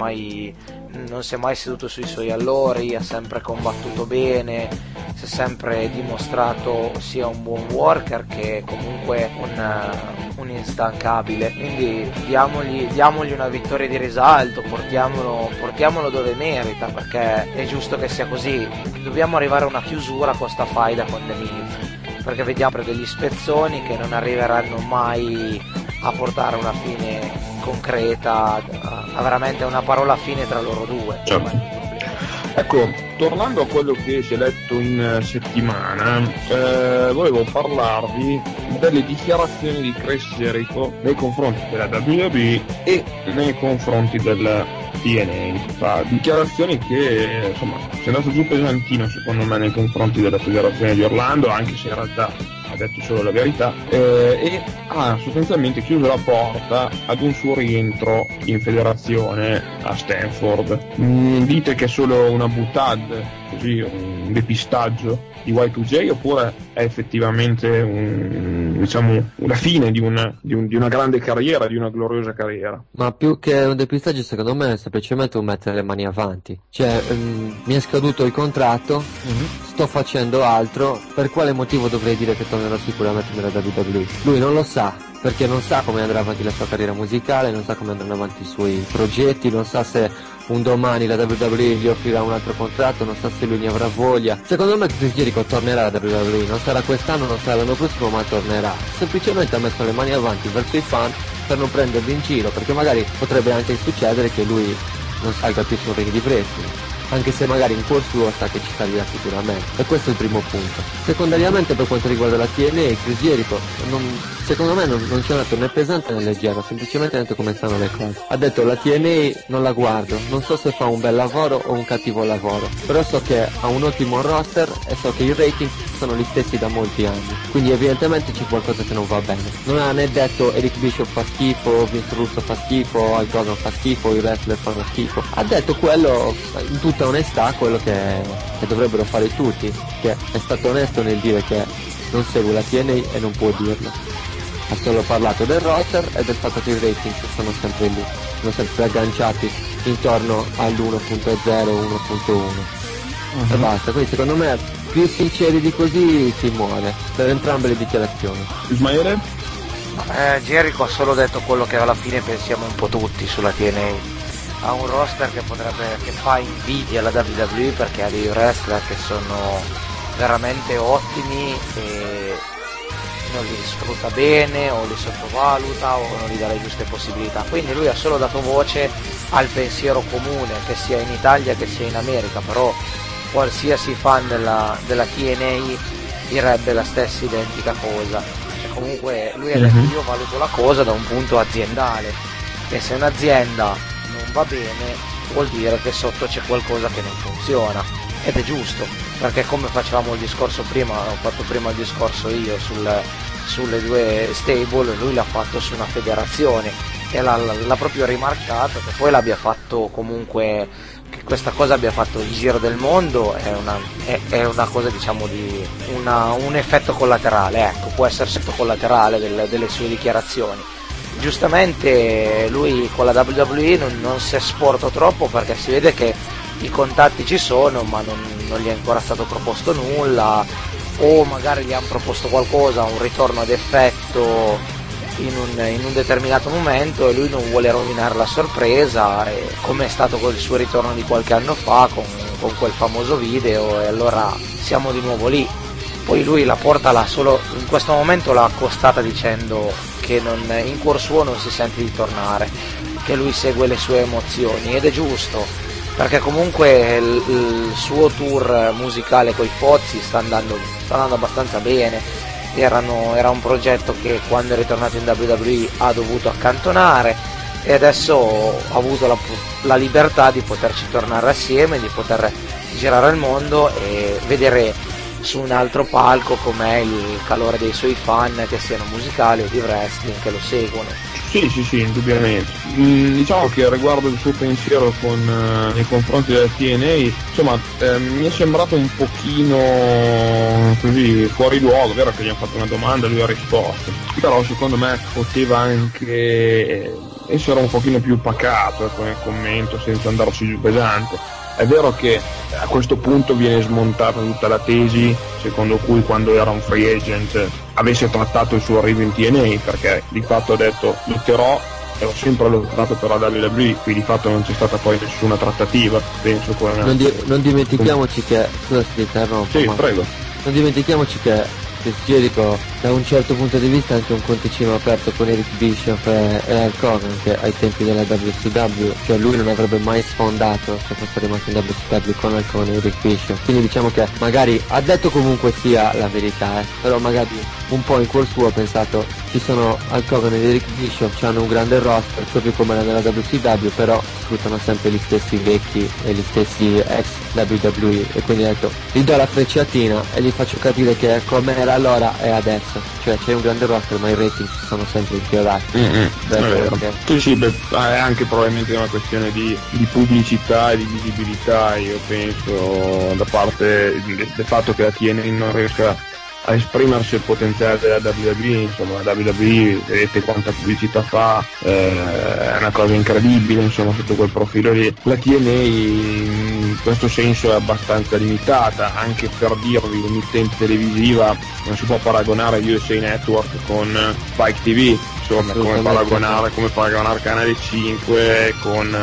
mai seduto sui suoi allori, ha sempre combattuto bene, si è sempre dimostrato sia un buon worker che comunque un instancabile, quindi diamogli una vittoria di risalto, portiamolo dove merita, perché è giusto che sia così. Dobbiamo arrivare a una chiusura con sta faida con The Miz, perché vediamo degli spezzoni che non arriveranno mai a portare una fine concreta, a veramente una parola fine tra loro due. Certo. Ecco, tornando a quello che si è letto in settimana, volevo parlarvi delle dichiarazioni di Chris Jericho nei confronti della WWE e nei confronti del TNA. Dichiarazioni che insomma si è andato giù pesantino secondo me nei confronti della federazione di Orlando, anche se in realtà ha detto solo la verità, e ha sostanzialmente chiuso la porta ad un suo rientro in federazione a Stanford. Dite che è solo una boutade, così un depistaggio di Y2J, oppure è effettivamente una fine di una grande carriera, di una gloriosa carriera? Ma più che un depistaggio, secondo me è semplicemente un mettere le mani avanti. Cioè, mi è scaduto il contratto, sto facendo altro, per quale motivo dovrei dire che tornerò sicuramente nella WWE? Lui non lo sa, perché non sa come andrà avanti la sua carriera musicale, non sa come andranno avanti i suoi progetti, non sa se un domani la WWE gli offrirà un altro contratto, non sa se lui ne avrà voglia. Secondo me Chris Jericho tornerà alla WWE, non sarà quest'anno, non sarà l'anno prossimo, ma tornerà. Semplicemente ha messo le mani avanti verso i fan per non prenderli in giro, perché magari potrebbe anche succedere che lui non salga più sul ring di wrestling, anche se magari in cuor suo sa che ci salirà sicuramente. E questo è il primo punto. Secondariamente, per quanto riguarda la TNA, Chris Jericho secondo me non c'è una né pesante né leggera, semplicemente ha detto come stanno le cose. Ha detto: la TNA non la guardo, non so se fa un bel lavoro o un cattivo lavoro, però so che ha un ottimo roster e so che i rating sono gli stessi da molti anni, quindi evidentemente c'è qualcosa che non va bene. Non ha né detto Eric Bischoff fa schifo, Vince Russo fa schifo, Hulk Hogan fa schifo, i wrestler fanno schifo. Ha detto quello in tutta onestà, quello che dovrebbero fare tutti, che è stato onesto nel dire che non segue la TNA e non può dirlo. Ha solo parlato del roster e del fatto che i ratings sono sempre lì, sono sempre agganciati intorno all'1.0, 1.1 e basta. Quindi secondo me più sinceri di così si muore per entrambe le dichiarazioni. Ismaele? Jericho ha solo detto quello che alla fine pensiamo un po' tutti sulla TNA. Ha un roster che fa invidia alla WWE, perché ha dei wrestler che sono veramente ottimi e non li sfrutta bene o li sottovaluta o non gli dà le giuste possibilità. Quindi lui ha solo dato voce al pensiero comune, che sia in Italia che sia in America, però qualsiasi fan della TNA direbbe la stessa identica cosa. Cioè, comunque lui ha detto: io valuto la cosa da un punto aziendale, e se un'azienda non va bene vuol dire che sotto c'è qualcosa che non funziona, ed è giusto, perché come facevamo il discorso prima, ho fatto prima il discorso io sulle due stable, lui l'ha fatto su una federazione e l'ha proprio rimarcato. Che poi l'abbia fatto comunque, che questa cosa abbia fatto il giro del mondo, è una cosa, diciamo, di un effetto collaterale, ecco, può essere effetto collaterale delle sue dichiarazioni. Giustamente lui con la WWE non si è sporto troppo, perché si vede che i contatti ci sono, ma non gli è ancora stato proposto nulla, o magari gli hanno proposto qualcosa, un ritorno ad effetto in un determinato momento, e lui non vuole rovinare la sorpresa, come è stato col suo ritorno di qualche anno fa con quel famoso video, e allora siamo di nuovo lì. Poi lui la porta là solo, in questo momento l'ha accostata dicendo che in cuor suo non si sente di tornare, che lui segue le sue emozioni, ed è giusto, perché comunque il suo tour musicale coi Fozzi sta andando abbastanza bene. Era un progetto che quando è ritornato in WWE ha dovuto accantonare, e adesso ha avuto la libertà di poterci tornare assieme, di poter girare il mondo e vedere su un altro palco com'è il calore dei suoi fan, che siano musicali o di wrestling, che lo seguono. Sì, indubbiamente. Diciamo che riguardo il suo pensiero nei confronti della TNA, insomma, mi è sembrato un pochino così fuori luogo. Vero che gli hanno fatto una domanda, lui ha risposto, però secondo me poteva anche essere un pochino più pacato nel commento, senza andarci giù pesante. È vero che a questo punto viene smontata tutta la tesi secondo cui quando era un free agent avesse trattato il suo arrivo in TNA, perché di fatto ha detto lotterò e ho sempre lottato per la WWE, qui di fatto non c'è stata poi nessuna trattativa, penso. Non dimentichiamoci che, scusa se ti interrompo, sì, prego. Non dimentichiamoci che Jericho da un certo punto di vista è anche un conticino aperto con Eric Bischoff e Hulk Hogan, che ai tempi della WCW, cioè lui non avrebbe mai sfondato se fosse rimasto in WCW con Hulk Hogan e Eric Bischoff. Quindi diciamo che magari ha detto comunque sia la verità, però magari un po' in cuor suo ha pensato ci sono Hulk Hogan e Eric Bischoff, hanno un grande roster proprio come nella WCW, però sfruttano sempre gli stessi vecchi e gli stessi ex WWE, e quindi ha detto gli do la frecciatina e gli faccio capire che come era allora è adesso, cioè c'è un grande roster ma i rating si sono sempre inchiodati. Sì, è anche probabilmente una questione di pubblicità e di visibilità, io penso, da parte del fatto che la TNA non riesca a esprimersi il potenziale della WWE. Insomma, la WWE, vedete quanta pubblicità fa, è una cosa incredibile, insomma, sotto quel profilo lì. La TNA in questo senso è abbastanza limitata, anche per dirvi l'emittente televisiva non si può paragonare USA Network con Spike TV, insomma, come paragonare Canale 5 con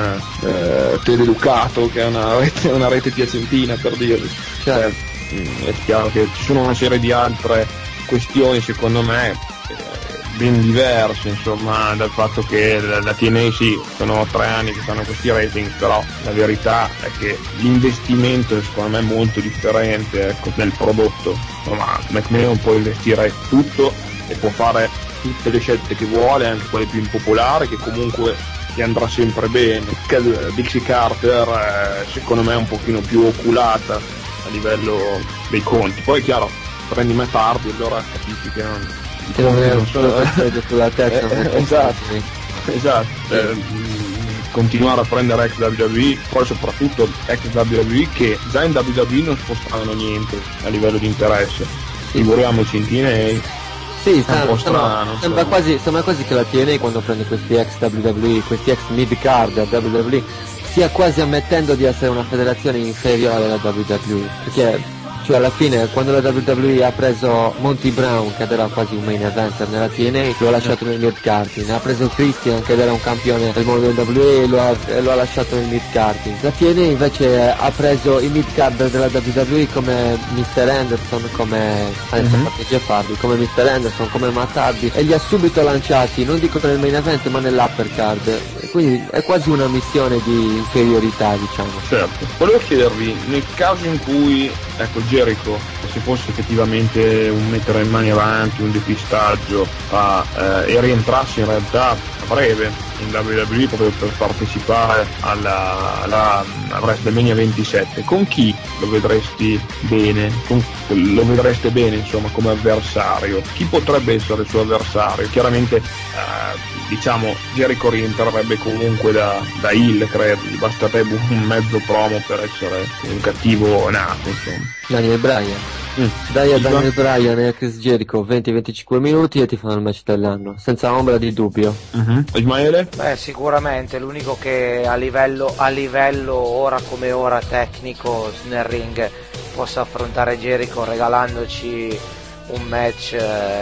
Teleducato, che è una rete piacentina, per dirvi. Cioè, è chiaro che ci sono una serie di altre questioni, secondo me, ben diverse, insomma, dal fatto che la TNA sì, sono 3 anni che fanno questi rating, però la verità è che l'investimento è secondo me molto differente, ecco, nel prodotto. Insomma, McMahon può investire tutto e può fare tutte le scelte che vuole, anche quelle più impopolari, che comunque gli andrà sempre bene. Dixie Carter secondo me è un pochino più oculata a livello dei conti. Poi è chiaro, prendi me tardi, allora capisci che non sono sulla testa. Esatto. Continuare a prendere ex WWE, poi soprattutto ex WWE che già in WWE non spostavano niente a livello di interesse. Figuriamoci in TNA. Sì, sembra quasi che la TNA, quando prende questi ex WWE, questi ex mid-card a WWE, stia quasi ammettendo di essere una federazione inferiore alla WWE, perché cioè alla fine quando la WWE ha preso Monty Brown, che era quasi un main eventer nella TNA, lo ha lasciato nel mid-carding, ha preso Christian, che era un campione del mondo del WWE, e lo ha lasciato nel mid-carding. La TNA invece ha preso i mid-card della WWE come Mr. Anderson, come adesso ha fatto Jeff Hardy, come Mr. Anderson, come Matt Hardy, e li ha subito lanciati, non dico nel main event ma nell'upper card. Quindi è quasi una missione di inferiorità, diciamo. Certo. Volevo chiedervi, nel caso in cui, ecco, Jericho, se fosse effettivamente un mettere in mani avanti, un depistaggio, e rientrasse in realtà a breve in WWE proprio per partecipare alla WrestleMania 27, con chi lo vedresti bene? Lo vedreste bene, insomma, come avversario? Chi potrebbe essere il suo avversario? Chiaramente diciamo Jericho rientrerebbe comunque da heel, credo, gli basterebbe un mezzo promo per essere un cattivo nato, insomma. Daniel Bryan. Daniel Bryan e Chris Jericho 20-25 minuti e ti fanno il match dell'anno, senza ombra di dubbio. Ismaele? Beh, sicuramente l'unico che a livello ora come ora tecnico nel ring possa affrontare Jericho regalandoci un match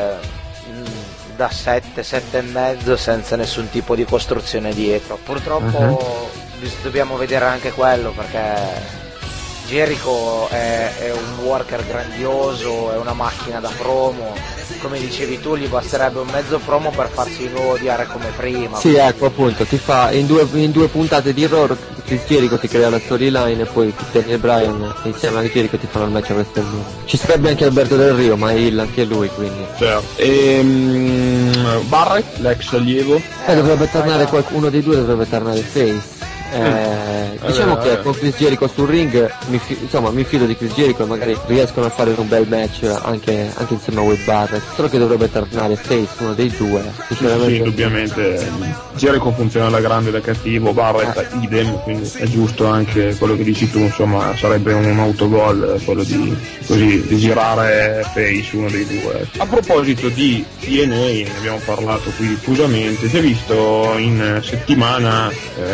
da 7 e mezzo senza nessun tipo di costruzione dietro. Purtroppo dobbiamo vedere anche quello, perché Jericho è un worker grandioso, è una macchina da promo, come dicevi tu gli basterebbe un mezzo promo per farsi di nuovo odiare come prima. Sì, ecco appunto, ti fa in due puntate di Raw Chris Jericho ti crea la storyline e poi Daniel Bryan insieme a Jericho ti fanno il match a WrestleMania. Ci sarebbe anche Alberto Del Rio, ma è Hill anche lui, quindi. Certo. Barrett, l'ex allievo? Dovrebbe tornare qualcuno dei due, dovrebbe tornare face. Diciamo che con Chris Jericho sul ring mi fido di Chris Jericho e magari riescono a fare un bel match anche insieme a Wade Barrett, solo che dovrebbe tornare face uno dei due. Sì, indubbiamente Jericho funziona alla grande da cattivo, Barrett idem, quindi è giusto anche quello che dici tu, insomma sarebbe un autogol quello di girare face uno dei due. A proposito di TNA, ne abbiamo parlato qui diffusamente, si è visto in settimana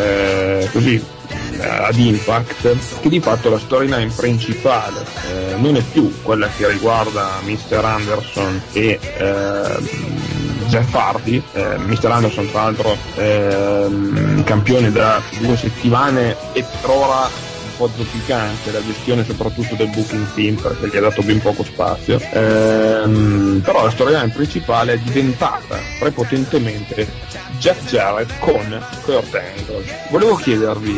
ad Impact che di fatto la storyline principale non è più quella che riguarda Mr. Anderson e Jeff Hardy. Mr. Anderson tra l'altro campione da 2 settimane e per ora un po' zoppicante la gestione soprattutto del booking team perché gli ha dato ben poco spazio, però la storyline principale è diventata prepotentemente Jeff Jarrett con Kurt Angle. Volevo chiedervi,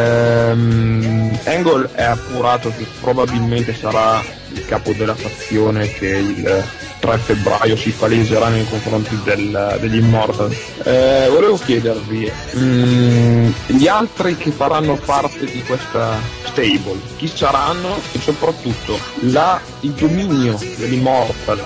Angle è appurato che probabilmente sarà il capo della fazione che il 3 febbraio si paleserà nei confronti degli Immortal. Volevo chiedervi, gli altri che faranno parte di questa stable, chi saranno e soprattutto il dominio degli Immortal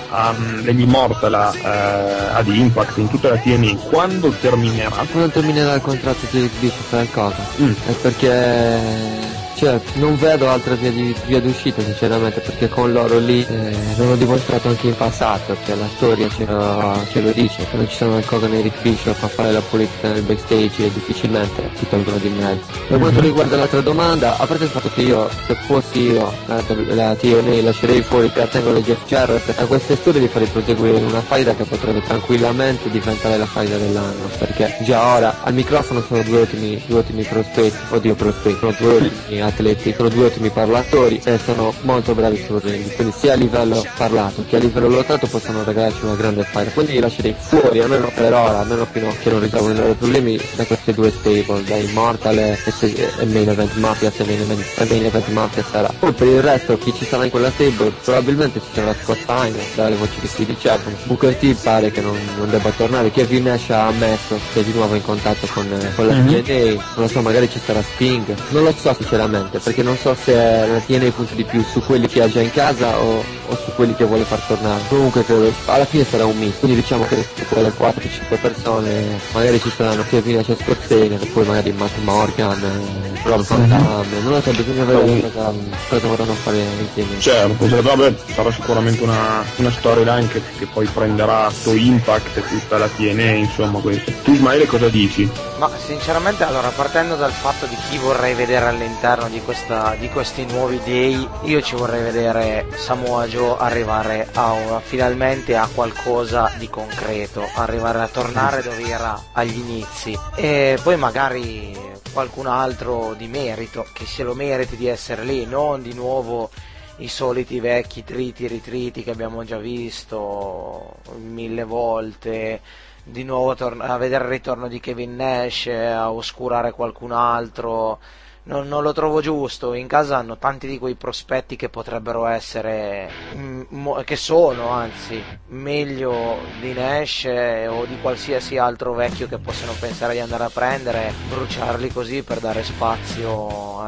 ad Impact in tutta la TNA quando terminerà? Quando terminerà il contratto di Rick Bishop al cosa? È perché non vedo altra via d'uscita sinceramente, perché con loro lì l'hanno dimostrato anche in passato, che la storia ce lo dice, che non ci sono ancora nei Rick Bishop a fare la politica nel backstage e difficilmente si tolgono di mezzo. Per quanto riguarda l'altra domanda, a parte il fatto che se fossi io la TNA lascerei fuori per Angle e Jeff Jarrett, a queste storie li farei proseguire in una faida che potrebbe tranquillamente diventare la faida dell'anno, perché già ora al microfono sono due ottimi prospetti, sono due ottimi atleti, sono due ottimi parlatori e sono molto bravi sul ring, quindi sia a livello parlato che a livello lottato possono regalarci una grande fight, quindi li lascerei fuori almeno per ora, almeno fino a che non risolvono i loro problemi, da queste due stable, da Immortal e Main Event Mafia, se Main Event Mafia sarà. Poi per il resto chi ci sarà in quella stable probabilmente ci sarà Scott Steiner, dalle voci che si dicevano, Booker T pare che non debba tornare, Kevin Nash ha ammesso che è di nuovo in contatto con la TNA, non lo so, magari ci sarà Sting, non lo so sinceramente, perché non so se la TNA punta di più su quelli che ha già in casa o su quelli che vuole far tornare. Comunque credo alla fine sarà un mix, quindi diciamo che su quelle 4-5 persone magari ci saranno Kevin Nash e Scott Steiner e poi magari Matt Morgan, Rob Van Damme, non lo so, bisogna vedere cosa vorranno fare insieme. Certo, vabbè, sarà sicuramente una storyline che poi prenderà atto Impact e tutta la TNA, insomma questo. Tu Ismaele cosa dici? Ma sinceramente, allora, partendo dal fatto di chi vorrei vedere all'interno di questi nuovi dei, io ci vorrei vedere Samoa Joe arrivare finalmente a qualcosa di concreto, arrivare a tornare dove era agli inizi e poi magari qualcun altro di merito, che se lo meriti di essere lì, non di nuovo i soliti vecchi ritriti che abbiamo già visto 1000 volte, di nuovo a vedere il ritorno di Kevin Nash, a oscurare qualcun altro. Non lo trovo giusto. In casa hanno tanti di quei prospetti che potrebbero essere che sono anzi meglio di Nash o di qualsiasi altro vecchio che possono pensare di andare a prendere, bruciarli così per dare spazio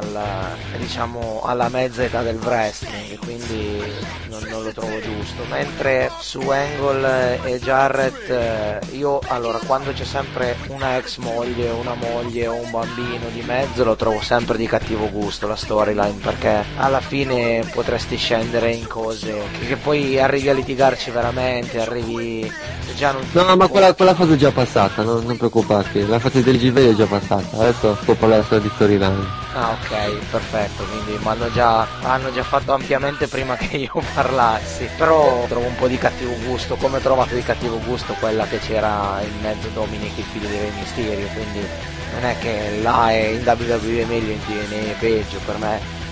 alla mezza età del wrestling, quindi non lo trovo giusto. Mentre su Angle e Jarrett, io allora quando c'è sempre una ex moglie, una moglie o un bambino di mezzo lo trovo sempre di cattivo gusto la storyline, perché alla fine potresti scendere in cose che poi arrivi a litigarci veramente, arrivi già non... No, ma quella fase è già passata, non preoccuparti, la fase del GV è già passata, adesso può parlare solo di storyline. Ah, ok, perfetto, quindi hanno già fatto ampiamente prima che io parlassi, però trovo un po' di cattivo gusto, come ho trovato di cattivo gusto quella che c'era in mezzo Dominic, il figlio di Rey Mysterio, quindi non è che là è in WWE meglio, in TNA è peggio, per me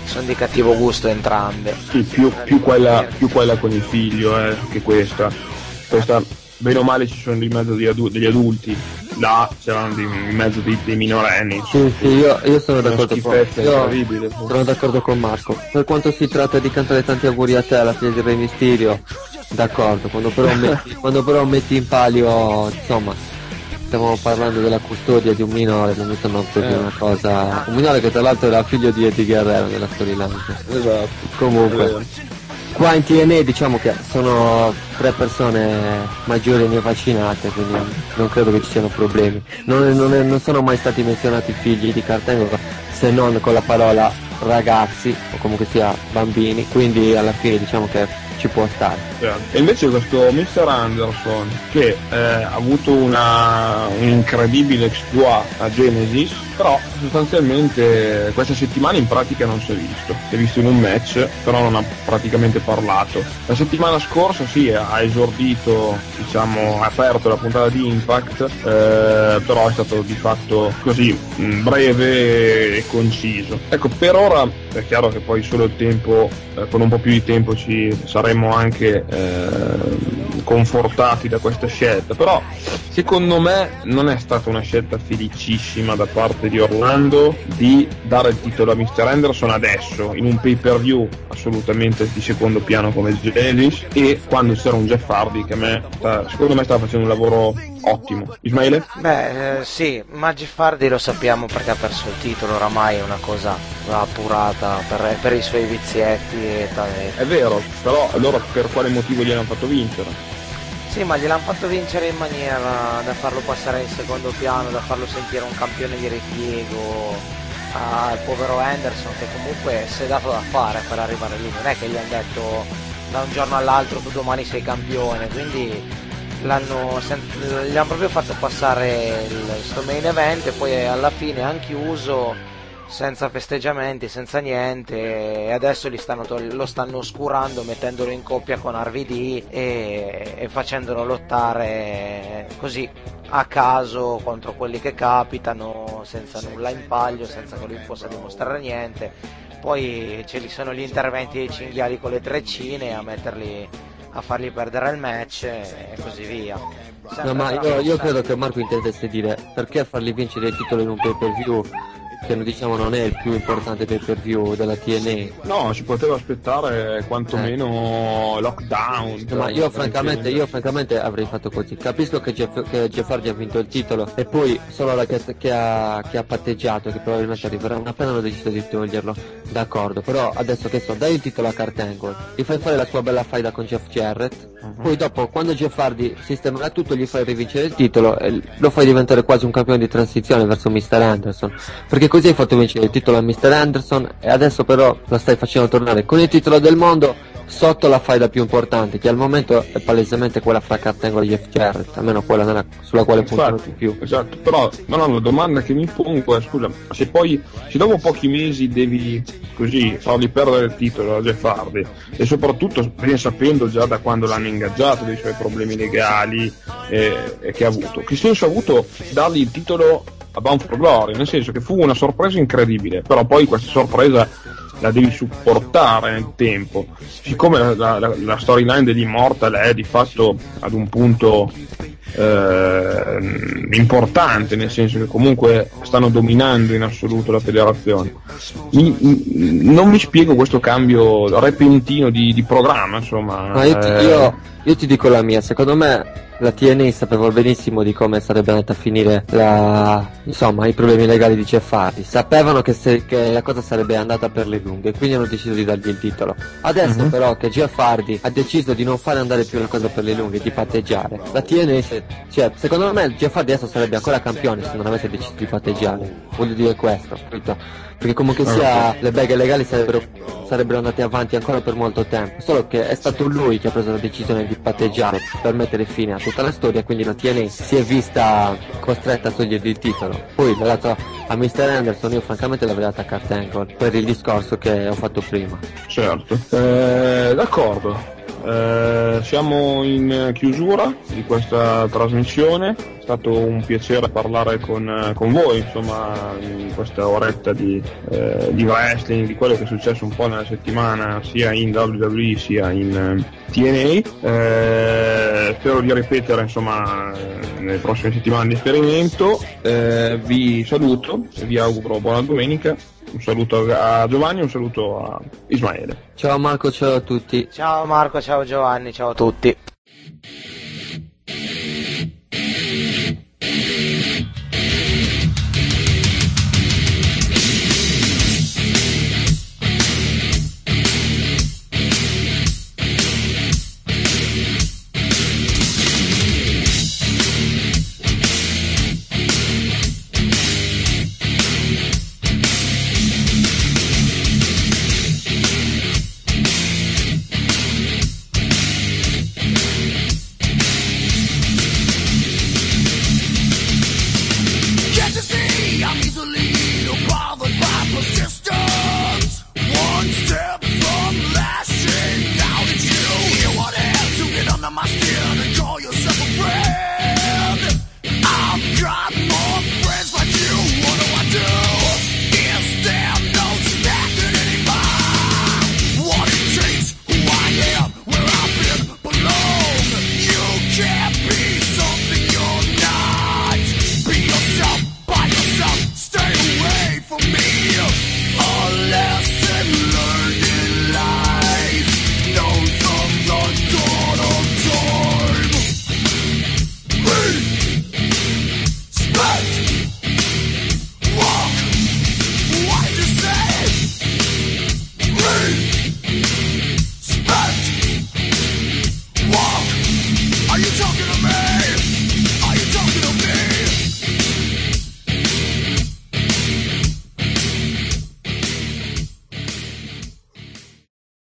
sono di cattivo gusto entrambe. Sì, più quella con il figlio, che questa bene o male ci sono in mezzo degli adulti, là c'erano in mezzo dei minorenni. Sì, io sono d'accordo sono d'accordo con Marco. Per quanto si tratta di cantare tanti auguri a te alla fine del Re Mysterio, d'accordo, quando però metti in palio, insomma, stiamo parlando della custodia di un minore, non mi sembra proprio una cosa. Un minore che tra l'altro era figlio di Eddie Guerrero nella storyline. Esatto. Comunque. Qua in TNA diciamo che sono 3 persone maggiori e vaccinate, quindi non credo che ci siano problemi. Non sono mai stati menzionati figli di Kurt Angle, se non con la parola ragazzi o comunque sia bambini, quindi alla fine diciamo che ci può stare. E invece questo Mr. Anderson che ha avuto un incredibile exploit a Genesis, però sostanzialmente questa settimana in pratica non si è visto in un match, però non ha praticamente parlato. La settimana scorsa sì, ha esordito, diciamo, ha aperto la puntata di Impact, però è stato di fatto così breve e conciso. Ecco, per ora è chiaro che poi solo il tempo, con un po' più di tempo ci saremmo anche confortati da questa scelta, però secondo me non è stata una scelta felicissima da parte di Orlando di dare il titolo a Mr. Anderson adesso in un pay per view assolutamente di secondo piano come Genesis, e quando c'era un Jeff Hardy che secondo me stava facendo un lavoro ottimo. Ismaele? Sì, ma Jeff Hardy lo sappiamo perché ha perso il titolo, oramai è una cosa appurata per i suoi vizietti È vero, però allora per quale motivo gliel'hanno fatto vincere? Sì, ma gliel'hanno fatto vincere in maniera da farlo passare in secondo piano, da farlo sentire un campione di ripiego al povero Anderson, che comunque si è dato da fare per arrivare lì. Non è che gli hanno detto da un giorno all'altro tu domani sei campione, quindi gli hanno proprio fatto passare sto main event, e poi alla fine hanno chiuso senza festeggiamenti, senza niente, e adesso lo stanno oscurando mettendolo in coppia con RVD e facendolo lottare così a caso contro quelli che capitano, senza nulla in palio, senza che lui possa dimostrare niente. Poi ci sono gli interventi dei cinghiali con le treccine a fargli perdere il match e così via. No, ma io credo che Marco intendesse dire perché fargli vincere il titolo in un pay per view che diciamo non è il più importante pay per view della TNA. No, si poteva aspettare quantomeno Lockdown. No, ma io francamente avrei fatto così. Capisco che Jeff Hardy ha vinto il titolo e poi solo ora che ha patteggiato, che probabilmente arriverà una pena, hanno deciso di toglierlo. D'accordo, però adesso che dai il titolo a Kurt Angle, gli fai fare la sua bella faida con Jeff Jarrett, poi dopo quando Jeff Hardy sistemerà tutto gli fai rivincere il titolo e lo fai diventare quasi un campione di transizione verso Mr. Anderson, perché così hai fatto vincere il titolo a Mr. Anderson e adesso però lo stai facendo tornare con il titolo del mondo sotto la faida più importante, che al momento è palesemente quella fra Kurt Angle e Jeff Jarrett, almeno quella sulla quale puntano di più. Esatto, però no, la domanda che mi pongo è, scusa, se dopo pochi mesi devi così fargli perdere il titolo a Jeff Hardy, e soprattutto ben sapendo già da quando l'hanno ingaggiato dei suoi problemi legali che ha avuto, che senso ha avuto dargli il titolo a Bound for Glory? Nel senso che fu una sorpresa incredibile, però poi questa sorpresa la devi supportare nel tempo. Siccome la storyline degli Immortal è di fatto ad un punto importante, nel senso che comunque stanno dominando in assoluto la federazione, non mi spiego questo cambio repentino di programma, insomma. Ma io ti dico la mia, secondo me la TNA sapeva benissimo di come sarebbe andata a finire i problemi legali di Jeff Hardy. Sapevano che la cosa sarebbe andata per le lunghe, quindi hanno deciso di dargli il titolo. Adesso però che Jeff Hardy ha deciso di non fare andare più la cosa per le lunghe, di patteggiare, la TNA secondo me Jeff Hardy adesso sarebbe ancora campione se non avesse deciso di patteggiare. Voglio dire questo, capito? Perché comunque sia le beghe legali sarebbero andate avanti ancora per molto tempo, solo che è stato lui che ha preso la decisione di patteggiare per mettere fine a tutta la storia, quindi la TNA si è vista costretta a togliergli il titolo. Poi l'ha dato a Mr. Anderson, io francamente l'avrei data a Kurt Angle per il discorso che ho fatto prima. Certo, d'accordo. Siamo in chiusura di questa trasmissione, è stato un piacere parlare con voi, insomma, in questa oretta di wrestling, di quello che è successo un po' nella settimana sia in WWE sia in TNA. Spero di ripetere, insomma, nelle prossime settimane di esperimento. Vi saluto e vi auguro buona domenica. Un saluto a Giovanni, un saluto a Ismaele. Ciao Marco, ciao a tutti. Ciao Marco, ciao Giovanni, ciao a tutti.